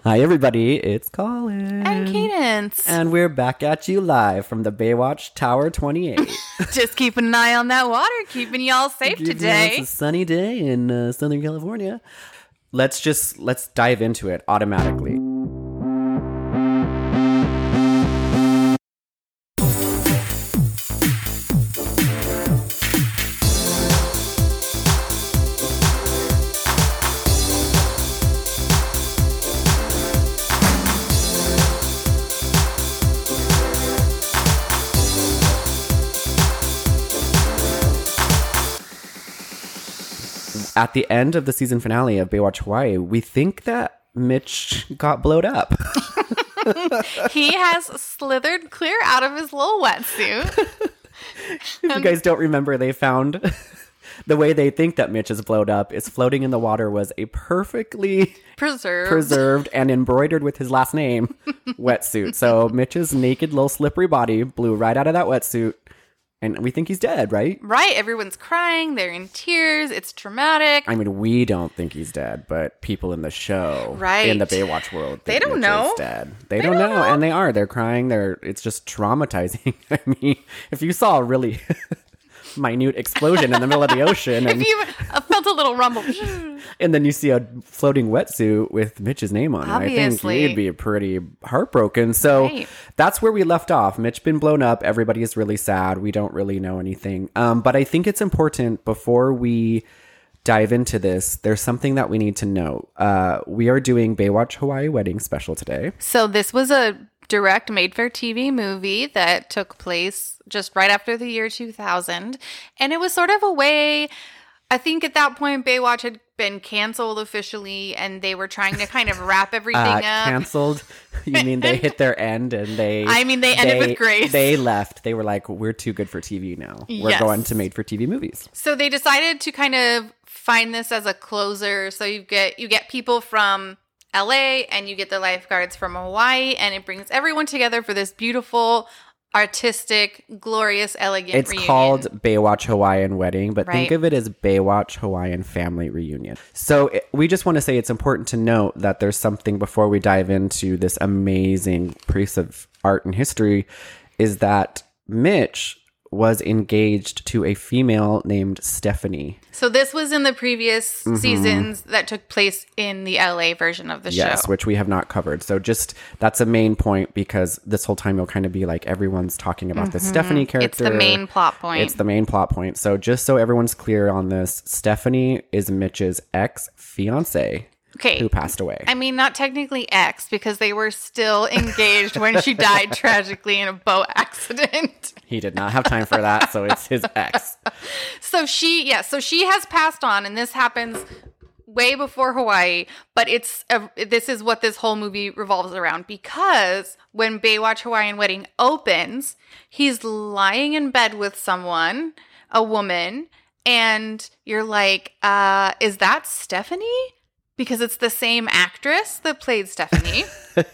Hi, everybody. It's Colin. And Cadence. And we're back at you live from the Baywatch Tower 28. Just keeping an eye on that water, keeping y'all safe today. It's a sunny day in Southern California. Let's dive into it automatically. At the end of the season finale of Baywatch Hawaii, we think that Mitch got blowed up. He has slithered clear out of his little wetsuit. If you guys don't remember, they found the way they think that Mitch is blowed up is floating in the water was a perfectly preserved and embroidered with his last name wetsuit. So Mitch's naked little slippery body blew right out of that wetsuit. And we think he's dead, right? Right. Everyone's crying. They're in tears. It's traumatic. I mean, we don't think he's dead, but people in the show, right, in the Baywatch world, they don't Mitch know. Is dead. They don't know. And they are. They're crying. It's just traumatizing. I mean, if you saw a really minute explosion in the middle of the ocean. And, if you felt a little rumble. And then you see a floating wetsuit with Mitch's name on it. Obviously. I think you'd be pretty heartbroken. So That's where we left off. Mitch been blown up. Everybody is really sad. We don't really know anything. But I think it's important before we dive into this, there's something that we need to know. We are doing Baywatch Hawaii Wedding Special today. So this was a direct made-for-TV movie that took place just right after the year 2000. And it was sort of a way, I think at that point, Baywatch had been canceled officially, and they were trying to kind of wrap everything up. Canceled? You mean they hit their end and they... I mean, they ended with grace. They left. They were like, we're too good for TV now. We're going to made-for-TV movies. So they decided to kind of find this as a closer. So you get people from LA and you get the lifeguards from Hawaii, and it brings everyone together for this beautiful, artistic, glorious, elegant reunion. It's called Baywatch Hawaiian Wedding, but think of it as Baywatch Hawaiian Family Reunion. So we just want to say it's important to note that there's something before we dive into this amazing piece of art and history, is that Mitch was engaged to a female named Stephanie. So this was in the previous seasons that took place in the LA version of the show. Yes, which we have not covered. So just, that's a main point, because this whole time you'll kind of be like, everyone's talking about the Stephanie character. It's the main plot point. It's the main plot point. So just so everyone's clear on this, Stephanie is Mitch's ex-fiance. Okay. Who passed away. I mean, not technically ex, because they were still engaged when she died tragically in a boat accident. He did not have time for that, so it's his ex. So she has passed on, and this happens way before Hawaii, but this is what this whole movie revolves around, because when Baywatch Hawaiian Wedding opens, he's lying in bed with someone, a woman, and you're like, is that Stephanie? Because it's the same actress that played Stephanie.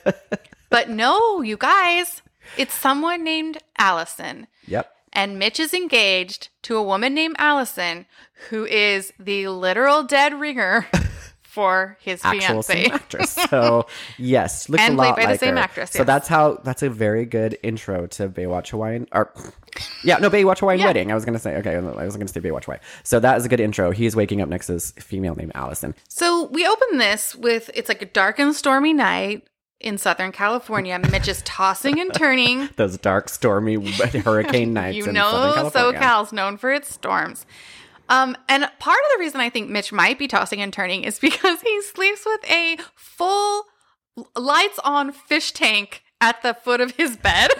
But no, you guys, it's someone named Allison. Yep. And Mitch is engaged to a woman named Allison, who is the literal dead ringer for his actual fiance. Same actress. So yes, looks and a lot played by like the same her. actress. So that's a very good intro to Baywatch Hawaiian. Baywatch Hawaiian Wedding. I was gonna say Baywatch Hawaii. So that is a good intro. He is waking up next to this female named Allison. So we open this with, it's like a dark and stormy night in Southern California. Mitch is tossing and turning. Those dark, stormy hurricane nights in Southern California. SoCal's known for its storms. And part of the reason I think Mitch might be tossing and turning is because he sleeps with a full lights on fish tank at the foot of his bed.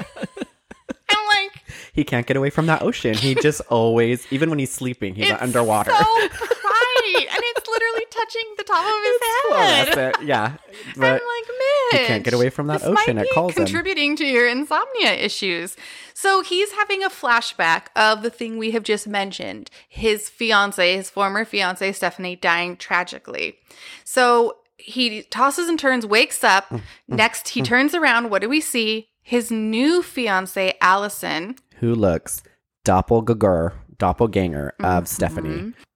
I'm like, he can't get away from that ocean. He just always, even when he's sleeping, he's underwater. So bright, and it's literally touching the top of his head. Yeah, but I'm like, Mitch, he can't get away from that ocean. It calls him. Contributing to your insomnia issues. So he's having a flashback of the thing we have just mentioned: his former fiance Stephanie, dying tragically. So he tosses and turns, wakes up. Next, he turns around. What do we see? His new fiance, Allison. Who looks doppelganger of Stephanie.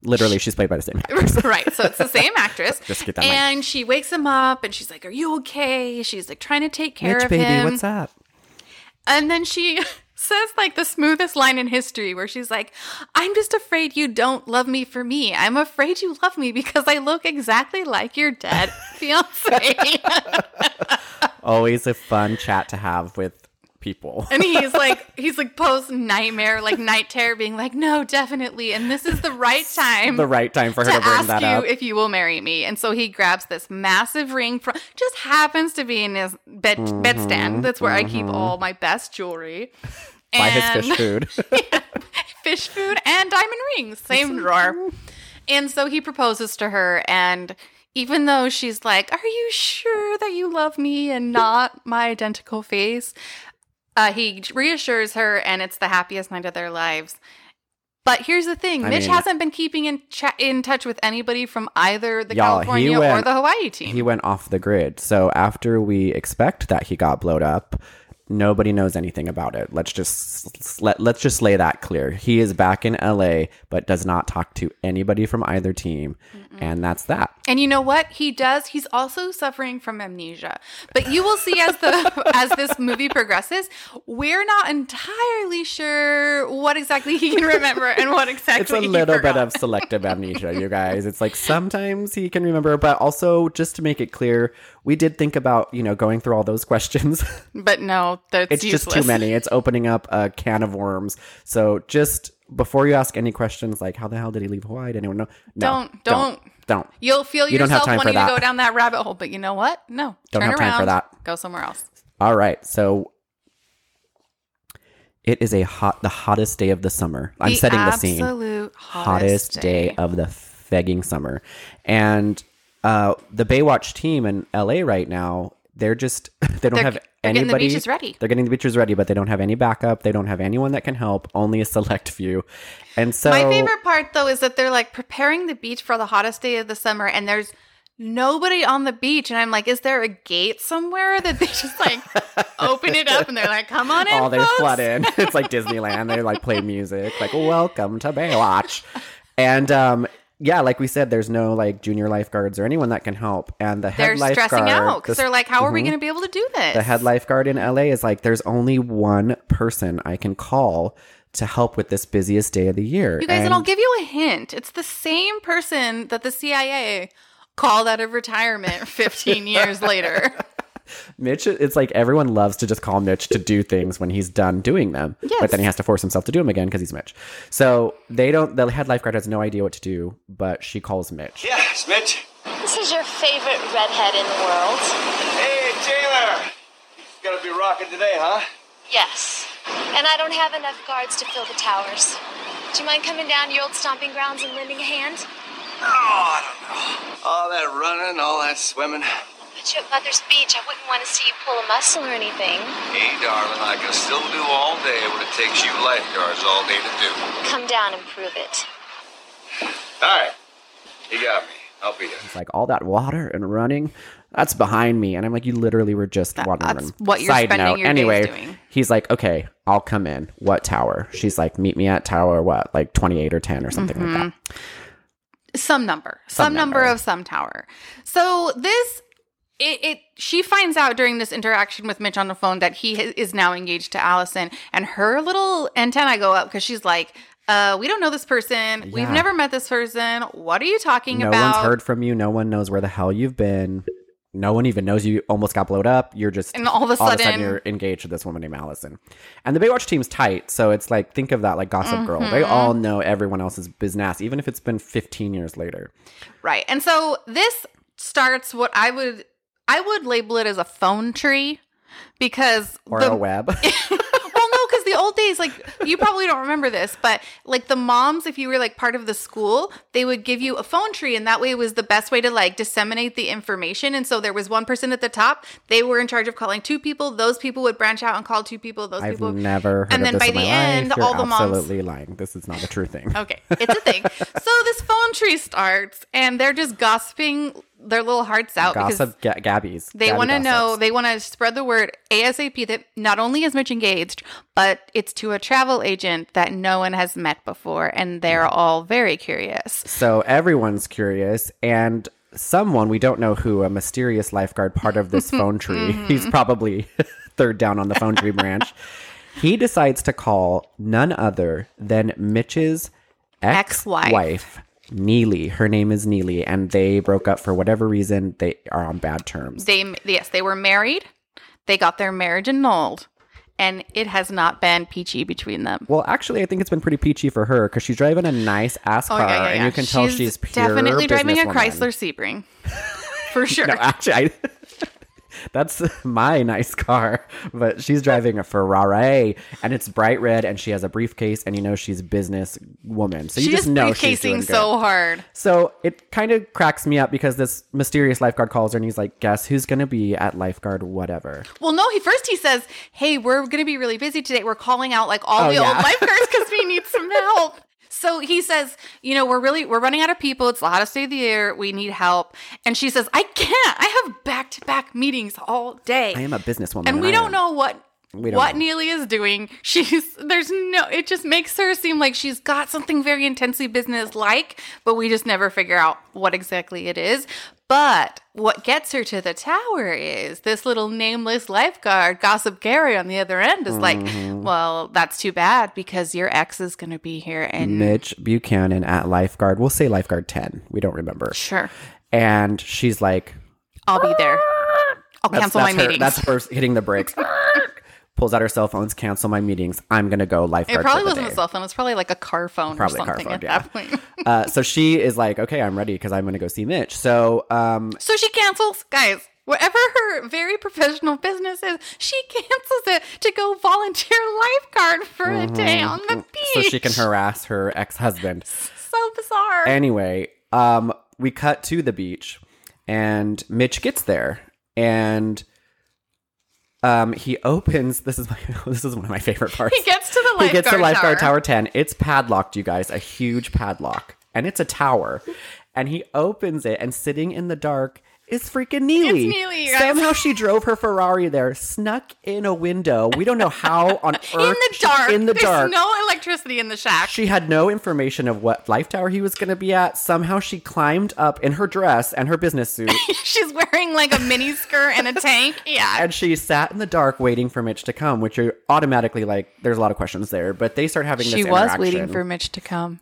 Literally, she's played by the same actress. Right. So it's the same actress. Just get that and right. She wakes him up and she's like, are you okay? She's like trying to take care Mitch, of baby, him. what's up? And then she says like the smoothest line in history where she's like, I'm just afraid you don't love me for me. I'm afraid you love me because I look exactly like your dead fiance. Always a fun chat to have with people. And he's like post nightmare, like night terror, being like, no, definitely. And this is the right time. The right time for her to bring that up. If you will marry me. And so he grabs this massive ring from, just happens to be in his bedstand. That's where I keep all my best jewelry. Buy his fish food. Yeah, fish food and diamond rings. Same drawer. And so he proposes to her, and even though she's like, are you sure that you love me and not my identical face? He reassures her, and it's the happiest night of their lives. But here's the thing. Mitch hasn't been keeping in touch with anybody from either the California or the Hawaii team. He went off the grid. So after we expect that he got blowed up, nobody knows anything about it. Let's just lay that clear. He is back in LA, but does not talk to anybody from either team. And that's that. And you know what? He does. He's also suffering from amnesia. But you will see as this movie progresses, we're not entirely sure what exactly he can remember and what exactly it's a little bit of selective amnesia, you guys. It's like sometimes he can remember, but also just to make it clear, we did think about, going through all those questions. But no, it's useless. Just too many. It's opening up a can of worms. So just before you ask any questions like, how the hell did he leave Hawaii? Did anyone know? No, don't. You'll feel yourself wanting to go down that rabbit hole, but you know what? No. Don't have time for that. Go somewhere else. All right. So it is the hottest day of the summer. I'm setting the scene. Absolute hottest day of the fegging summer. And the Baywatch team in LA right now, they don't have anybody. Getting the beaches ready. They're getting the beaches ready, but they don't have any backup. They don't have anyone that can help, only a select few. And so my favorite part though is that they're like preparing the beach for the hottest day of the summer, and there's nobody on the beach. And I'm like, is there a gate somewhere that they just like open it up and they're like, come on in, oh, they folks. flood in. It's like Disneyland. They like play music like, welcome to Baywatch. And yeah, like we said, there's no like junior lifeguards or anyone that can help. And the head lifeguard... They're stressing out because they're like, how are we going to be able to do this? The head lifeguard in LA is like, there's only one person I can call to help with this busiest day of the year. You guys, and I'll give you a hint. It's the same person that the CIA called out of retirement 15 years later. Mitch, it's like everyone loves to just call Mitch to do things when he's done doing them. Yes. But then he has to force himself to do them again because he's Mitch. So the head lifeguard has no idea what to do, but she calls Mitch. Yes, Mitch. This is your favorite redhead in the world. Hey, Taylor. You gotta be rocking today, huh? Yes. And I don't have enough guards to fill the towers. Do you mind coming down to your old stomping grounds and lending a hand? Oh, I don't know. All that running, all that swimming. But you at Mother's Beach, I wouldn't want to see you pull a muscle or anything. Hey, darling, I can still do all day what it takes you lifeguards all day to do. Come down and prove it. All right. You got me. I'll be there. It's like all that water and running, that's behind me. And I'm like, you literally were just wandering. That's what you're spending your days doing. He's like, okay, I'll come in. What tower? She's like, meet me at tower what? Like 28 or 10 or something like that. Some number of some tower. So this... She finds out during this interaction with Mitch on the phone that he is now engaged to Allison, and her little antennae go up because she's like, we don't know this person. Yeah. We've never met this person. What are you talking about? No one's heard from you. No one knows where the hell you've been. No one even knows you almost got blowed up. You're just... And all of a sudden you're engaged to this woman named Allison. And the Baywatch team's tight, so it's like, think of that like Gossip Girl. They all know everyone else's business, even if it's been 15 years later. Right. And so this starts what I would label it as a phone tree because... Or a web. Well, no, because the old days, like, you probably don't remember this, but like the moms, if you were like part of the school, they would give you a phone tree, and that way it was the best way to like disseminate the information. And so there was one person at the top, they were in charge of calling two people, those people would branch out and call two people, I've never heard and of then this by in the my end, life. You're all the moms... absolutely lying. This is not a true thing. Okay, it's a thing. So this phone tree starts, and they're just gossiping their little hearts out. Gossip Gabby's. They want to know, they want to spread the word ASAP that not only is Mitch engaged, but it's to a travel agent that no one has met before. And they're all very curious. So everyone's curious. And someone, we don't know who, a mysterious lifeguard part of this phone tree, he's probably third down on the phone tree branch. He decides to call none other than Mitch's ex-wife, Neely. Her name is Neely, and they broke up for whatever reason. They are on bad terms. They were married. They got their marriage annulled, and it has not been peachy between them. Well, actually, I think it's been pretty peachy for her because she's driving a nice ass car, and you can tell she's pure definitely driving a businesswoman. Chrysler Sebring, for sure. No, actually, that's my nice car, but she's driving a Ferrari, and it's bright red, and she has a briefcase, and you know she's a business woman. So you just know she's doing good. So hard. So it kind of cracks me up because this mysterious lifeguard calls her, and he's like, guess who's going to be at lifeguard whatever? Well, no, he says, hey, we're going to be really busy today. We're calling out like all the old lifeguards because we need some help. So he says, you know, we're running out of people. It's the hottest day of the year. We need help. And she says, I can't. I have back-to-back meetings all day. I am a businesswoman. And we don't know what Neely is doing. It just makes her seem like she's got something very intensely business-like, but we just never figure out what exactly it is. But what gets her to the tower is this little nameless lifeguard, Gossip Gary, on the other end is like, well, that's too bad because your ex is going to be here. And Mitch Buchanan at lifeguard. We'll say lifeguard 10. We don't remember. Sure. And she's like, I'll be there. I'll cancel my meetings. That's her hitting the brakes. Pulls out her cell phones, cancel my meetings. I'm going to go lifeguard. It probably wasn't a cell phone. It was probably like a car phone or something at that point. So she is like, okay, I'm ready because I'm going to go see Mitch. So she cancels. Guys, whatever her very professional business is, she cancels it to go volunteer lifeguard for a day on the beach. So she can harass her ex-husband. So bizarre. Anyway, we cut to the beach and Mitch gets there and he opens. This is one of my favorite parts. He gets to the lifeguard tower 10. It's padlocked, you guys, a huge padlock, and it's a tower. And he opens it, and sitting in the dark is freaking Neely. It's Neely, guys. Somehow she drove her Ferrari there, snuck in a window. We don't know how on earth. In the dark. There's no electricity in the shack. She had no information of what life tower he was going to be at. Somehow she climbed up in her dress and her business suit. She's wearing like a mini skirt and a tank. Yeah. And she sat in the dark waiting for Mitch to come, which are automatically like, there's a lot of questions there. But they start having this interaction. She was waiting for Mitch to come.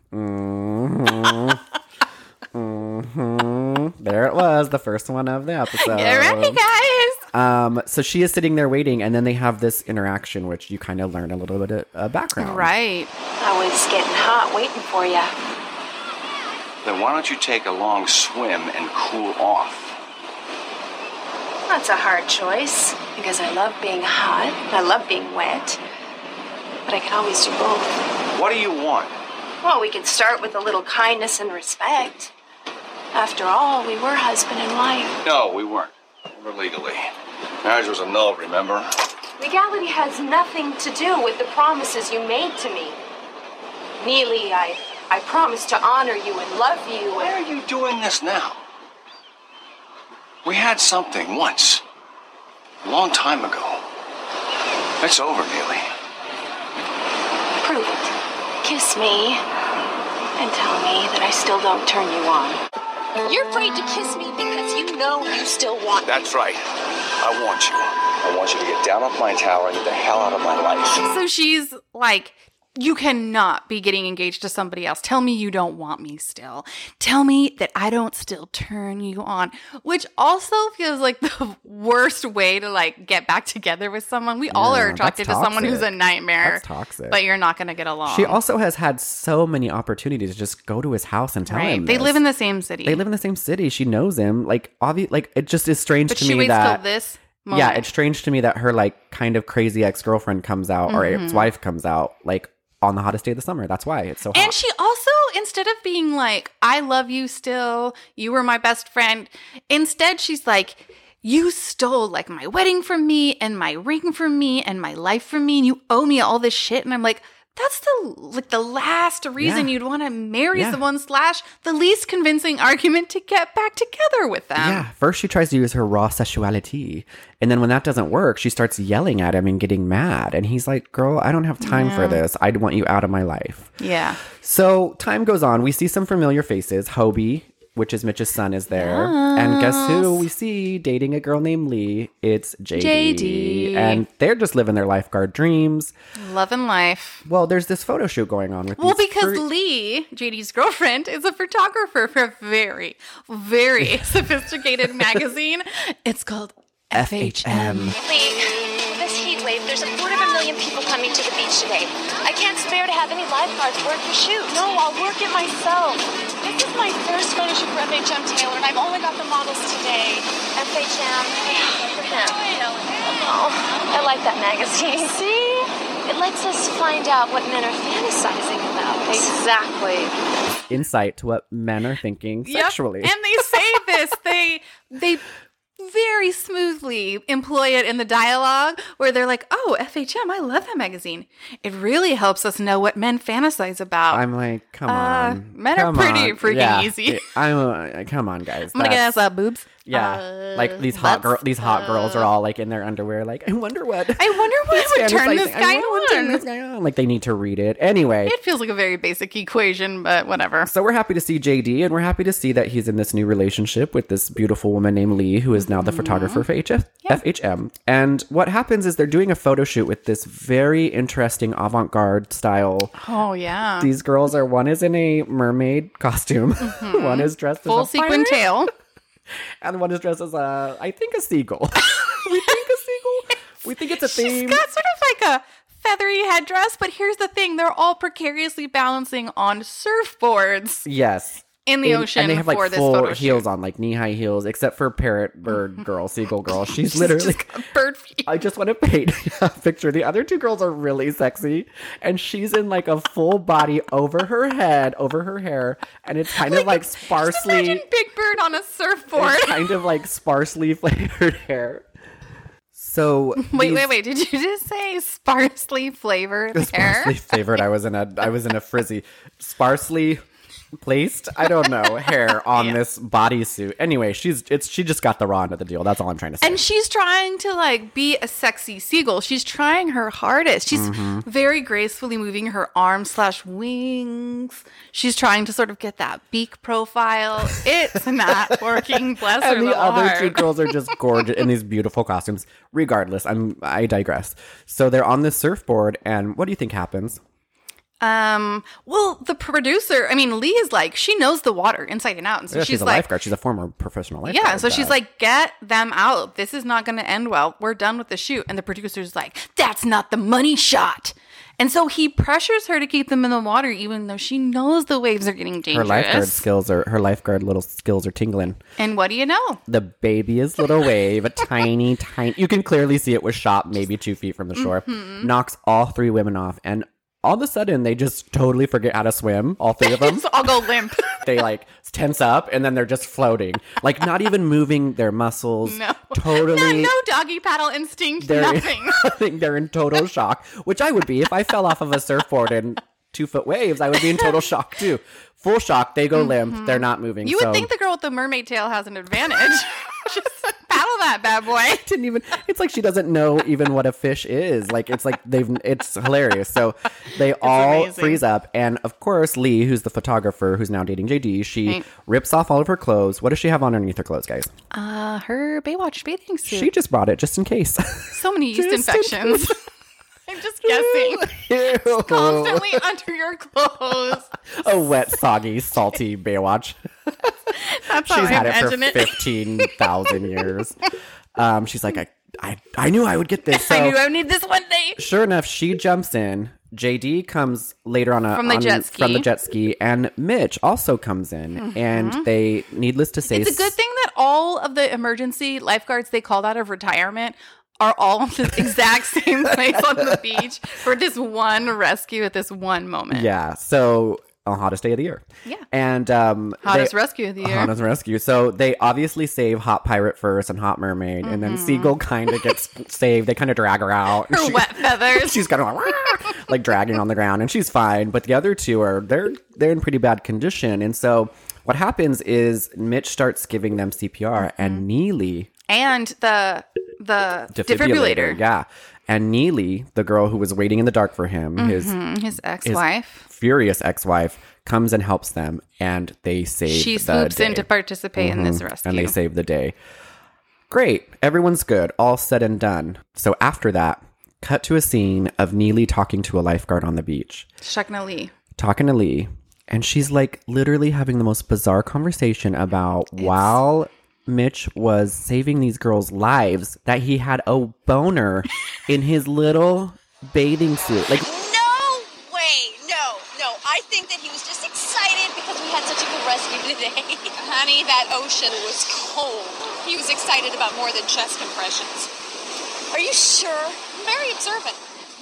There it was, the first one of the episode. Get ready, guys. So she is sitting there waiting, and then they have this interaction, which you kind of learn a little bit of background. Right. I was getting hot waiting for you. Then why don't you take a long swim and cool off? That's a hard choice, because I love being hot, I love being wet, but I can always do both. What do you want? Well, we could start with a little kindness and respect. After all, we were husband and wife. No, we weren't. Never legally. Marriage was annulled, remember? Legality has nothing to do with the promises you made to me. Neely, I promise to honor you and love you. Why are you doing this now? We had something once. A long time ago. It's over, Neely. Prove it. Kiss me and tell me that I still don't turn you on. You're afraid to kiss me because you know you still want me. That's right. I want you. I want you to get down off my tower and get the hell out of my life. So she's like, you cannot be getting engaged to somebody else. Tell me you don't want me still. Tell me that I don't still turn you on. Which also feels like the worst way to like get back together with someone. We all are attracted to someone who's a nightmare. That's toxic. But you're not going to get along. She also has had so many opportunities to just go to his house and tell him They live in the same city. She knows him. Like, it just is strange to me that... But she waits till this moment. Yeah, it's strange to me that her like kind of crazy ex-girlfriend comes out or ex-wife comes out like on the hottest day of the summer. That's why it's so hot. And she also, instead of being like, I love you still, you were my best friend, instead she's like, you stole like my wedding from me and my ring from me and my life from me and you owe me all this shit. And I'm like, That's the last reason you'd want to marry someone / the least convincing argument to get back together with them. Yeah. First, she tries to use her raw sexuality. And then when that doesn't work, she starts yelling at him and getting mad. And he's like, girl, I don't have time for this. I want you out of my life. Yeah. So time goes on. We see some familiar faces. Hobie, which is Mitch's son, is there. Yes. And guess who we see dating a girl named Lee? It's JD. And they're just living their lifeguard dreams. Loving life. Well, there's this photo shoot going on with because Lee, JD's girlfriend, is a photographer for a very, very sophisticated magazine. It's called FHM. Lee, this heat wave, there's 250,000 people coming to the beach today. I can't spare to have any lifeguards work the shoot. No, I'll work it myself. This is my first photo shoot for FHM, Taylor, and I've only got the models today. FHM, for him. Oh, I like that magazine. See? It lets us find out what men are fantasizing about. Exactly. Insight to what men are thinking sexually. And they say this. They very smoothly employ it in the dialogue where they're like, oh, FHM, I love that magazine. It really helps us know what men fantasize about. I'm like, come on. Men are pretty freaking easy. Come on, guys. I'm going to get boobs. Yeah. Like these hot girls are all like in their underwear like, I wonder what would turn this guy on. Like they need to read it. Anyway. It feels like a very basic equation, but whatever. So we're happy to see JD, and we're happy to see that he's in this new relationship with this beautiful woman named Lee, who is now the photographer for FHM. And what happens is they're doing a photo shoot with this very interesting avant-garde style. Oh, yeah. These girls one is in a mermaid costume. One is dressed full as a sequin tail. And one is dressed as I think a seagull. We think a seagull. We think it's a theme. She's got sort of like a feathery headdress, but here's the thing. They're all precariously balancing on surfboards. Yes. In the ocean. And they have like full heels on, like knee-high heels, except for parrot bird girl, seagull girl. She's literally bird feet. I just want to paint a picture. The other two girls are really sexy, and she's in like a full body over her head, over her hair, and it's kind of like sparsely. Just imagine Big Bird on a surfboard. It's kind of like sparsely flavored hair. So wait. Did you just say sparsely flavored hair? Sparsely flavored. I was in a frizzy, sparsely placed, I don't know, hair on this bodysuit. Anyway, she just got the raw end of the deal. That's all I'm trying to say. And she's trying to like be a sexy seagull. She's trying her hardest. She's very gracefully moving her arms / wings. She's trying to sort of get that beak profile. It's not working. Bless her. And the other heart. two girls are just gorgeous in these beautiful costumes. Regardless, I digress. So they're on this surfboard, and what do you think happens? Well, the producer, Lee is like, she knows the water inside and out. And so she's a lifeguard. She's a former professional lifeguard. Yeah. So she's like, get them out. This is not going to end well. We're done with the shoot. And the producer's like, that's not the money shot. And so he pressures her to keep them in the water, even though she knows the waves are getting dangerous. Her lifeguard little skills are tingling. And what do you know? The baby's little wave, a tiny, you can clearly see it was shot maybe 2 feet from the shore, knocks all three women off. And all of a sudden, they just totally forget how to swim, all three of them. I'll go limp. They like tense up, and then they're just floating. Like, not even moving their muscles. No. Totally. No doggy paddle instinct, nothing. They're in total shock, which I would be. If I fell off of a surfboard in 2-foot waves, I would be in total shock, too. Full shock. They go limp. They're not moving. You would think the girl with the mermaid tail has an advantage. Just paddle that bad boy. It's like she doesn't know even what a fish is. Like, it's hilarious. So they all freeze up. And of course, Lee, who's the photographer who's now dating JD, she rips off all of her clothes. What does she have on underneath her clothes, guys? Her Baywatch bathing suit. She just brought it just in case. So many yeast infections. I'm just guessing. It's constantly under your clothes. A wet, soggy, salty Baywatch. That's how She's had it for it. 15,000 years. She's like, I knew I would get this. So, I knew I would need this one day. Sure enough, she jumps in. JD comes later on from the jet ski, and Mitch also comes in, and they, needless to say, it's a good thing that all of the emergency lifeguards they called out of retirement are all in the exact same place on the beach for this one rescue at this one moment. Yeah. So a hottest day of the year. Yeah. And hottest rescue of the year. Hottest rescue. So they obviously save Hot Pirate first and Hot Mermaid, and then Seagull kind of gets saved. They kind of drag her out. Her wet feathers. She's kind of like dragging on the ground, and she's fine. But the other two they're in pretty bad condition. And so what happens is Mitch starts giving them CPR, and Neely and the defibrillator. Yeah. And Neely, the girl who was waiting in the dark for him, his ex-wife, furious ex-wife, comes and helps them, and they save the day. She swoops in to participate in this rescue. And they save the day. Great. Everyone's good. All said and done. So after that, cut to a scene of Neely talking to a lifeguard on the beach. Talking to Lee. And she's like literally having the most bizarre conversation about while Mitch was saving these girls' lives, that he had a boner in his little bathing suit. Like, no way, no. I think that he was just excited because we had such a good rescue today. Honey, that ocean was cold. He was excited about more than chest compressions. Are you sure? I'm very observant.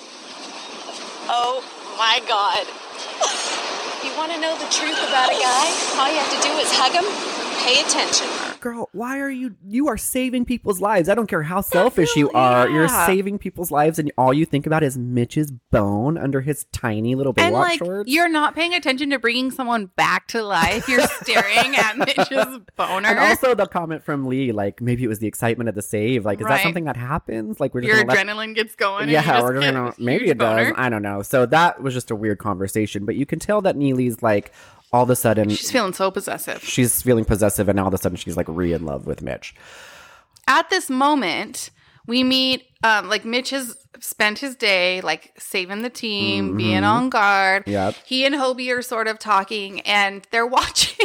Oh my God. You want to know the truth about a guy? All you have to do is hug him, pay attention. girl, why are you are saving people's lives. I don't care how selfish you are. Yeah. You're saving people's lives, and all you think about is Mitch's bone under his tiny little Baywatch shorts. You're not paying attention to bringing someone back to life. You're staring at Mitch's boner. And also the comment from Lee, like, maybe it was the excitement of the save. Like, is that something that happens? Like, we're just your adrenaline gets going. Yeah, we're gonna maybe it does. I don't know. So that was just a weird conversation, but you can tell that Neely's like, all of a sudden she's feeling so possessive. She's feeling possessive, and all of a sudden she's like in love with Mitch. At this moment, we meet like Mitch has spent his day like saving the team, being on guard. Yep. He and Hobie are sort of talking, and they're watching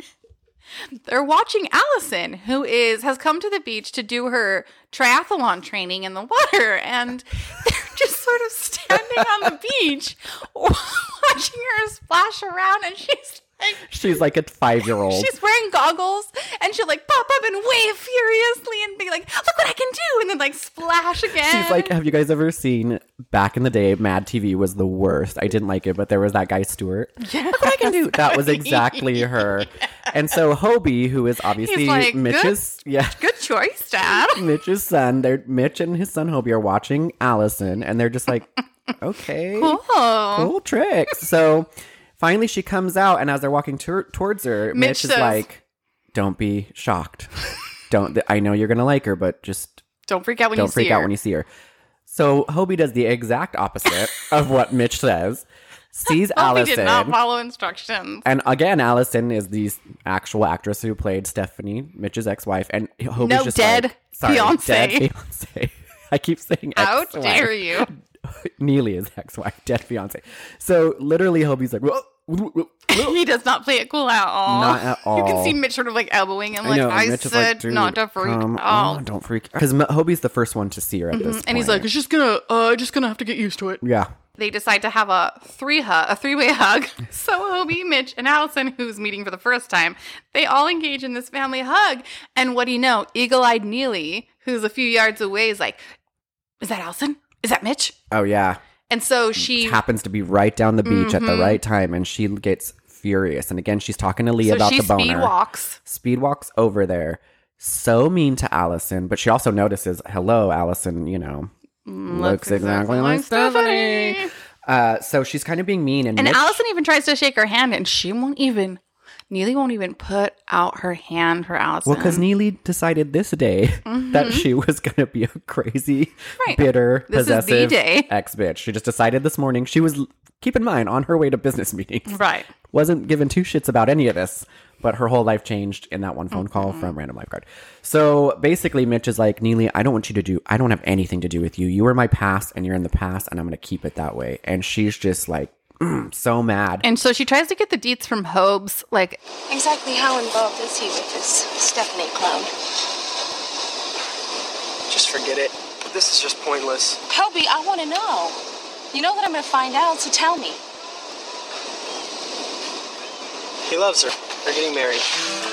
Allison, who has come to the beach to do her triathlon training in the water, and they're just sort of standing on the beach watching her splash around, and she's like a 5-year-old. She's wearing goggles, and she'll like pop up and wave furiously and be like, look what I can do, and then like splash again. She's like, have you guys ever seen back in the day, Mad TV was the worst. I didn't like it, but there was that guy Stuart. Yes. Look what I can do. That was exactly her. Yes. And so Hobie, who is obviously like, Mitch's good choice, Dad. Mitch's son. Mitch and his son Hobie are watching Allison, and they're just like, okay, cool tricks. So finally, she comes out, and as they're walking towards her, Mitch is like, "Don't be shocked. I know you're gonna like her, but just don't freak out when you see her." So Hobie does the exact opposite of what Mitch says. Sees Allison. Hobie did not follow instructions. And again, Allison is the actual actress who played Stephanie, Mitch's ex-wife, and Hobie's just dead fiance. I keep saying ex-wife. How dare you? Neely is ex-wife, dead fiance. So literally, Hobie's like, whoa. He does not play it cool at all. Not at all. You can see Mitch sort of like elbowing him, like, I said like, not to freak out. Don't freak. Because Hobie's the first one to see her at this point. And he's like, it's just gonna have to get used to it. Yeah. They decide to have a three-way hug. So Hobie, Mitch, and Allison, who's meeting for the first time, they all engage in this family hug. And what do you know? Eagle-eyed Neely, who's a few yards away, is like, is that Allison? Is that Mitch? Oh, yeah. And so she happens to be right down the beach at the right time, and she gets furious. And again, she's talking to Lee about the boner. Speed walks over there. So mean to Allison, but she also notices, hello, Allison, looks exactly like Stephanie. So she's kind of being mean. And Allison even tries to shake her hand, and Neely won't even put out her hand for Allison. Well, because Neely decided this day that she was going to be a crazy, bitter, possessive ex-bitch. She just decided this morning. She was, keep in mind, on her way to business meetings. Right. Wasn't giving two shits about any of this, but her whole life changed in that one phone call from Random Lifeguard. So basically, Mitch is like, Neely, I don't have anything to do with you. You were my past, and you're in the past, and I'm going to keep it that way. And she's just like, so mad. And so she tries to get the deets from Hobes, like, exactly how involved is he with this Stephanie clown? Just forget it. This is just pointless. Hobie, I want to know. You know that I'm going to find out, so tell me. He loves her. They're getting married.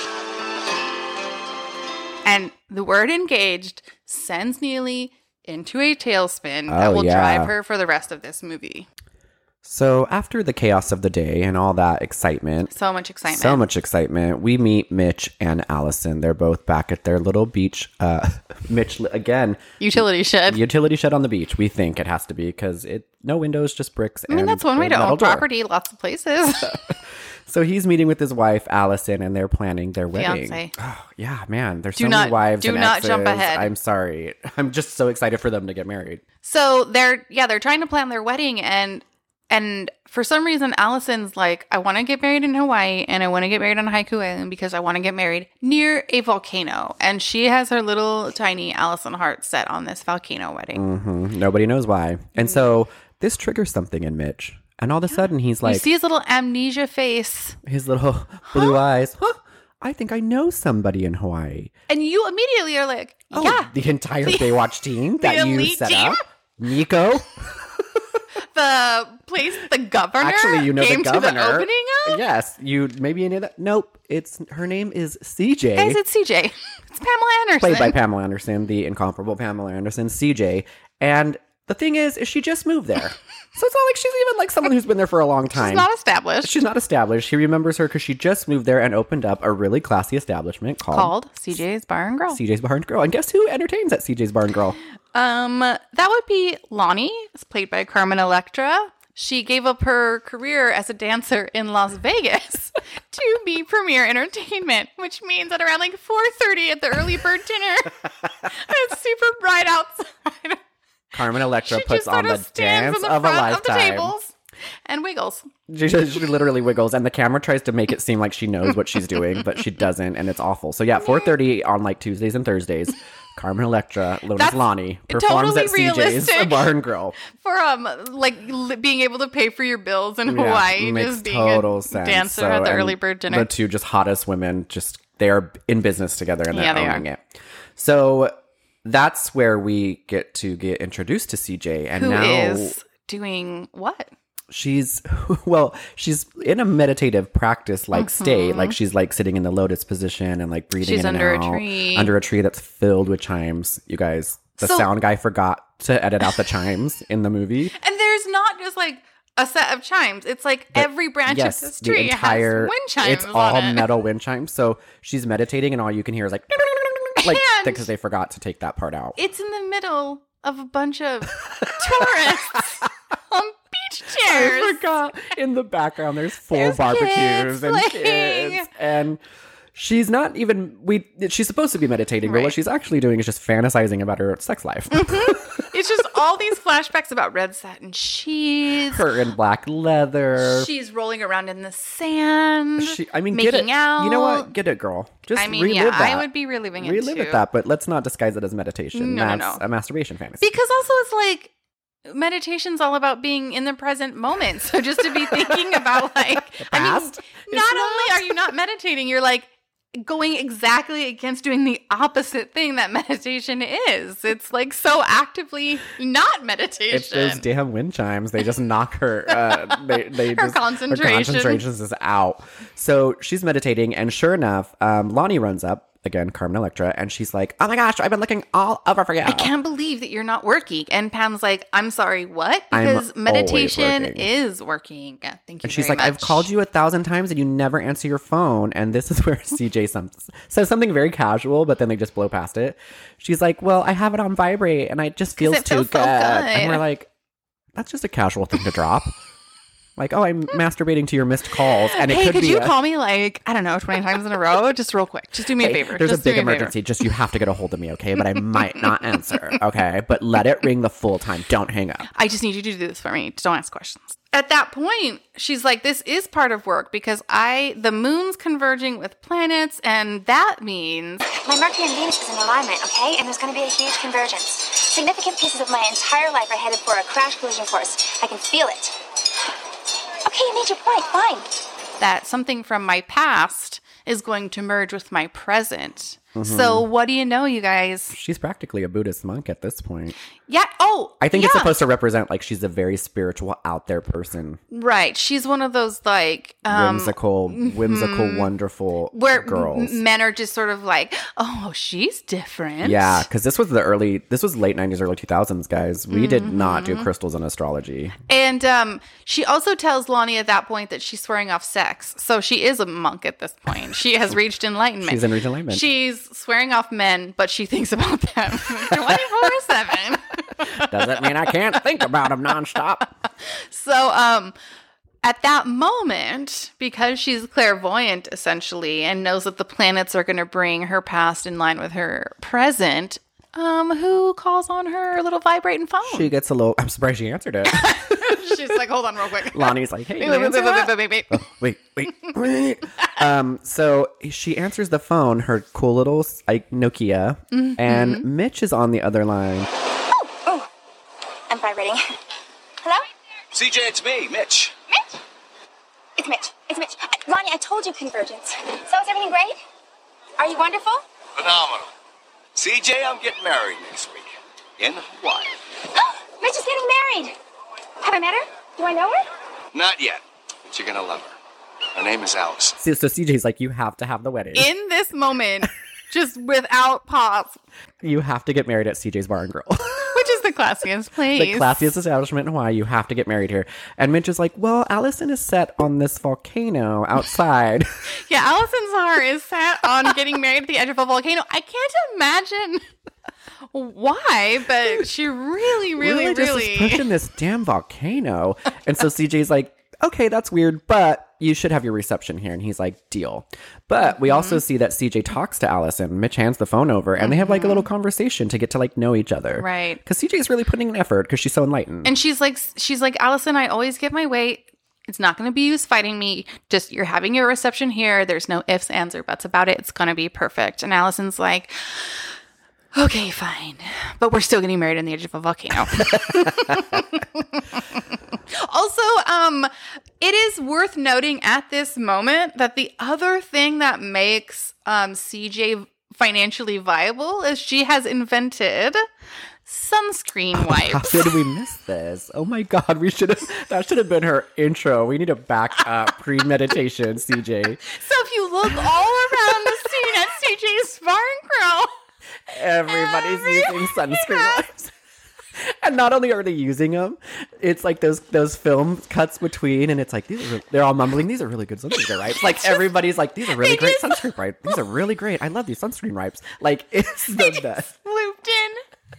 And the word engaged sends Neely into a tailspin that will drive her for the rest of this movie. So after the chaos of the day and all that excitement. So much excitement. We meet Mitch and Allison. They're both back at their little beach. Mitch, again. Utility shed on the beach. We think it has to be because no windows, just bricks. I mean, that's one way to own property. Lots of places. So he's meeting with his wife, Allison, and they're planning their wedding. Fiancé. Oh, yeah, man. There's so many wives and exes. Do not jump ahead. I'm sorry. I'm just so excited for them to get married. So they're trying to plan their wedding, and for some reason, Allison's like, I want to get married in Hawaii, and I want to get married on Haiku Island because I want to get married near a volcano. And she has her little tiny Allison heart set on this volcano wedding. Mm-hmm. Nobody knows why. And so this triggers something in Mitch. And all of a sudden, he's like... You see his little amnesia face. His little blue eyes. I think I know somebody in Hawaii. And you immediately are like, yeah. The entire Baywatch team that you set up. Nico. The governor. Actually, you know came the governor. To the opening of? Yes, maybe you knew that. Nope, her name is CJ. Guys, it's CJ. It's Pamela Anderson, played by Pamela Anderson, the incomparable Pamela Anderson, CJ. And the thing is she just moved there, so it's not like she's even like someone who's been there for a long time. She's not established. He remembers her because she just moved there and opened up a really classy establishment called CJ's Bar and Grill. CJ's Bar and Grill. And guess who entertains at CJ's Bar and Grill? That would be Lonnie. It's played by Carmen Electra. She gave up her career as a dancer in Las Vegas to be Premier Entertainment, which means at around like 4:30 at the early bird dinner, it's super bright outside. Carmen Electra puts on the dance of a lifetime. Of the tables and wiggles. She literally wiggles, and the camera tries to make it seem like she knows what she's doing, but she doesn't, and it's awful. So yeah, 4:30 on like Tuesdays and Thursdays. Carmen Electra, known as Lonnie, performs totally at CJ's Bar and Grill. For being able to pay for your bills in Hawaii, makes just being total a sense. dancer at the early bird dinner. The two just hottest women, they are in business together and they're owning it. So that's where we get introduced to CJ, and who now is doing what? She's in a meditative practice state. Like she's like sitting in the lotus position and like breathing in and out. Under a tree that's filled with chimes. You guys, the sound guy forgot to edit out the chimes in the movie. And there's not just like a set of chimes. It's like every branch of this tree has wind chimes. It's all metal wind chimes. So she's meditating and all you can hear is like because they forgot to take that part out. It's in the middle of a bunch of tourists on beach chairs. I forgot. In the background, there's barbecues and kids. And she's not even... She's supposed to be meditating, but what she's actually doing is just fantasizing about her sex life. Mm-hmm. It's just all these flashbacks about red satin sheets. Her in black leather. She's rolling around in the sand. Making get it. Out. You know what? Get it, girl. Just relive that. I would be reliving it Relive too. that, but let's not disguise it as meditation. That's a masturbation fantasy. Because also it's like... meditation's all about being in the present moment. So just to be thinking about not only are you not meditating, you're like going exactly against doing the opposite thing that meditation is. It's like so actively not meditation. It's those damn wind chimes. They just knock her. Her concentration is out. So she's meditating, and sure enough, Lonnie runs up. Again, Carmen Electra, and she's like, oh my gosh, I've been looking all over for you. I can't believe that you're not working. And Pam's like, I'm sorry, what? Because meditation is working. Yeah, thank you. And she's very like, much. I've called you 1,000 times and you never answer your phone. And this is where CJ says something very casual, but then they just blow past it. She's like, well, I have it on vibrate and it just feels too good. And we're like, that's just a casual thing to drop. Like, oh, I'm masturbating to your missed calls. And could you call me like, I don't know, 20 times in a row? Just real quick. Just do me a favor. There's a big emergency. Just you have to get a hold of me, okay? But I might not answer, okay? But let it ring the full time. Don't hang up. I just need you to do this for me. Just don't ask questions. At that point, she's like, this is part of work because the moon's converging with planets, and that means... My Mercury and Venus is in alignment, okay? And there's going to be a huge convergence. Significant pieces of my entire life are headed for a crash collision course. I can feel it. Okay, you made your point. Fine. That something from my past is going to merge with my present. So what do you know, you guys? She's practically a Buddhist monk at this point. Yeah. Oh, I think it's supposed to represent like she's a very spiritual, out there person. Right. She's one of those like whimsical, wonderful girls. Men are just sort of like, oh, she's different. Yeah, because this was late 90s, early 2000s, guys. We did not do crystals and astrology. And she also tells Lonnie at that point that she's swearing off sex. So she is a monk at this point. She has reached enlightenment. She's in reached enlightenment. She's swearing off men, but she thinks about them 24/7. Doesn't mean I can't think about them nonstop. So, at that moment, because she's clairvoyant essentially and knows that the planets are going to bring her past in line with her present, who calls on her little vibrating phone? She gets a little. I'm surprised she answered it. She's like, hold on real quick. Lonnie's like, hey, wait. So she answers the phone, her cool little Nokia, and Mitch is on the other line. Oh, I'm vibrating. Hello? CJ, it's me, Mitch. Mitch? It's Mitch. It's Mitch. Lonnie, I told you convergence. So is everything great? Are you wonderful? Phenomenal. CJ, I'm getting married next week in Hawaii. Mitch is getting married. Have I met her? Do I know her? Not yet, but you're gonna love her. Her name is Alice. So CJ's like, you have to have the wedding. In this moment, just without pause. You have to get married at CJ's Bar and Grill. Which is the classiest place. The classiest establishment in Hawaii. You have to get married here. And Mitch is like, well, Allison is set on this volcano outside. Yeah, Allison's heart is set on getting married at the edge of a volcano. I can't imagine why, but she really just is pushing this damn volcano. And so CJ's like, okay, that's weird, but you should have your reception here. And he's like, deal. But we also see that CJ talks to Allison. Mitch hands the phone over and they have like a little conversation to get to like know each other. Right. Because CJ is really putting an effort because she's so enlightened. And she's like, Allison, I always get my way. It's not going to be you fighting me. Just you're having your reception here. There's no ifs, ands, or buts about it. It's going to be perfect. And Allison's like, okay, fine. But we're still getting married on the edge of a volcano. Also, it is worth noting at this moment that the other thing that makes CJ financially viable is she has invented sunscreen wipes. How did we miss this? Oh my God, that should have been her intro. We need to back up premeditation, CJ. So if you look all around the scene at CJ's Bar and Grill, everybody's using sunscreen wipes. And not only are they using them, it's like those film cuts between, and it's like they're all mumbling. These are really good sunscreen wipes. Like everybody's like, these are really great sunscreen wipes. These are really great. I love these sunscreen wipes. Like it's the best. Looped in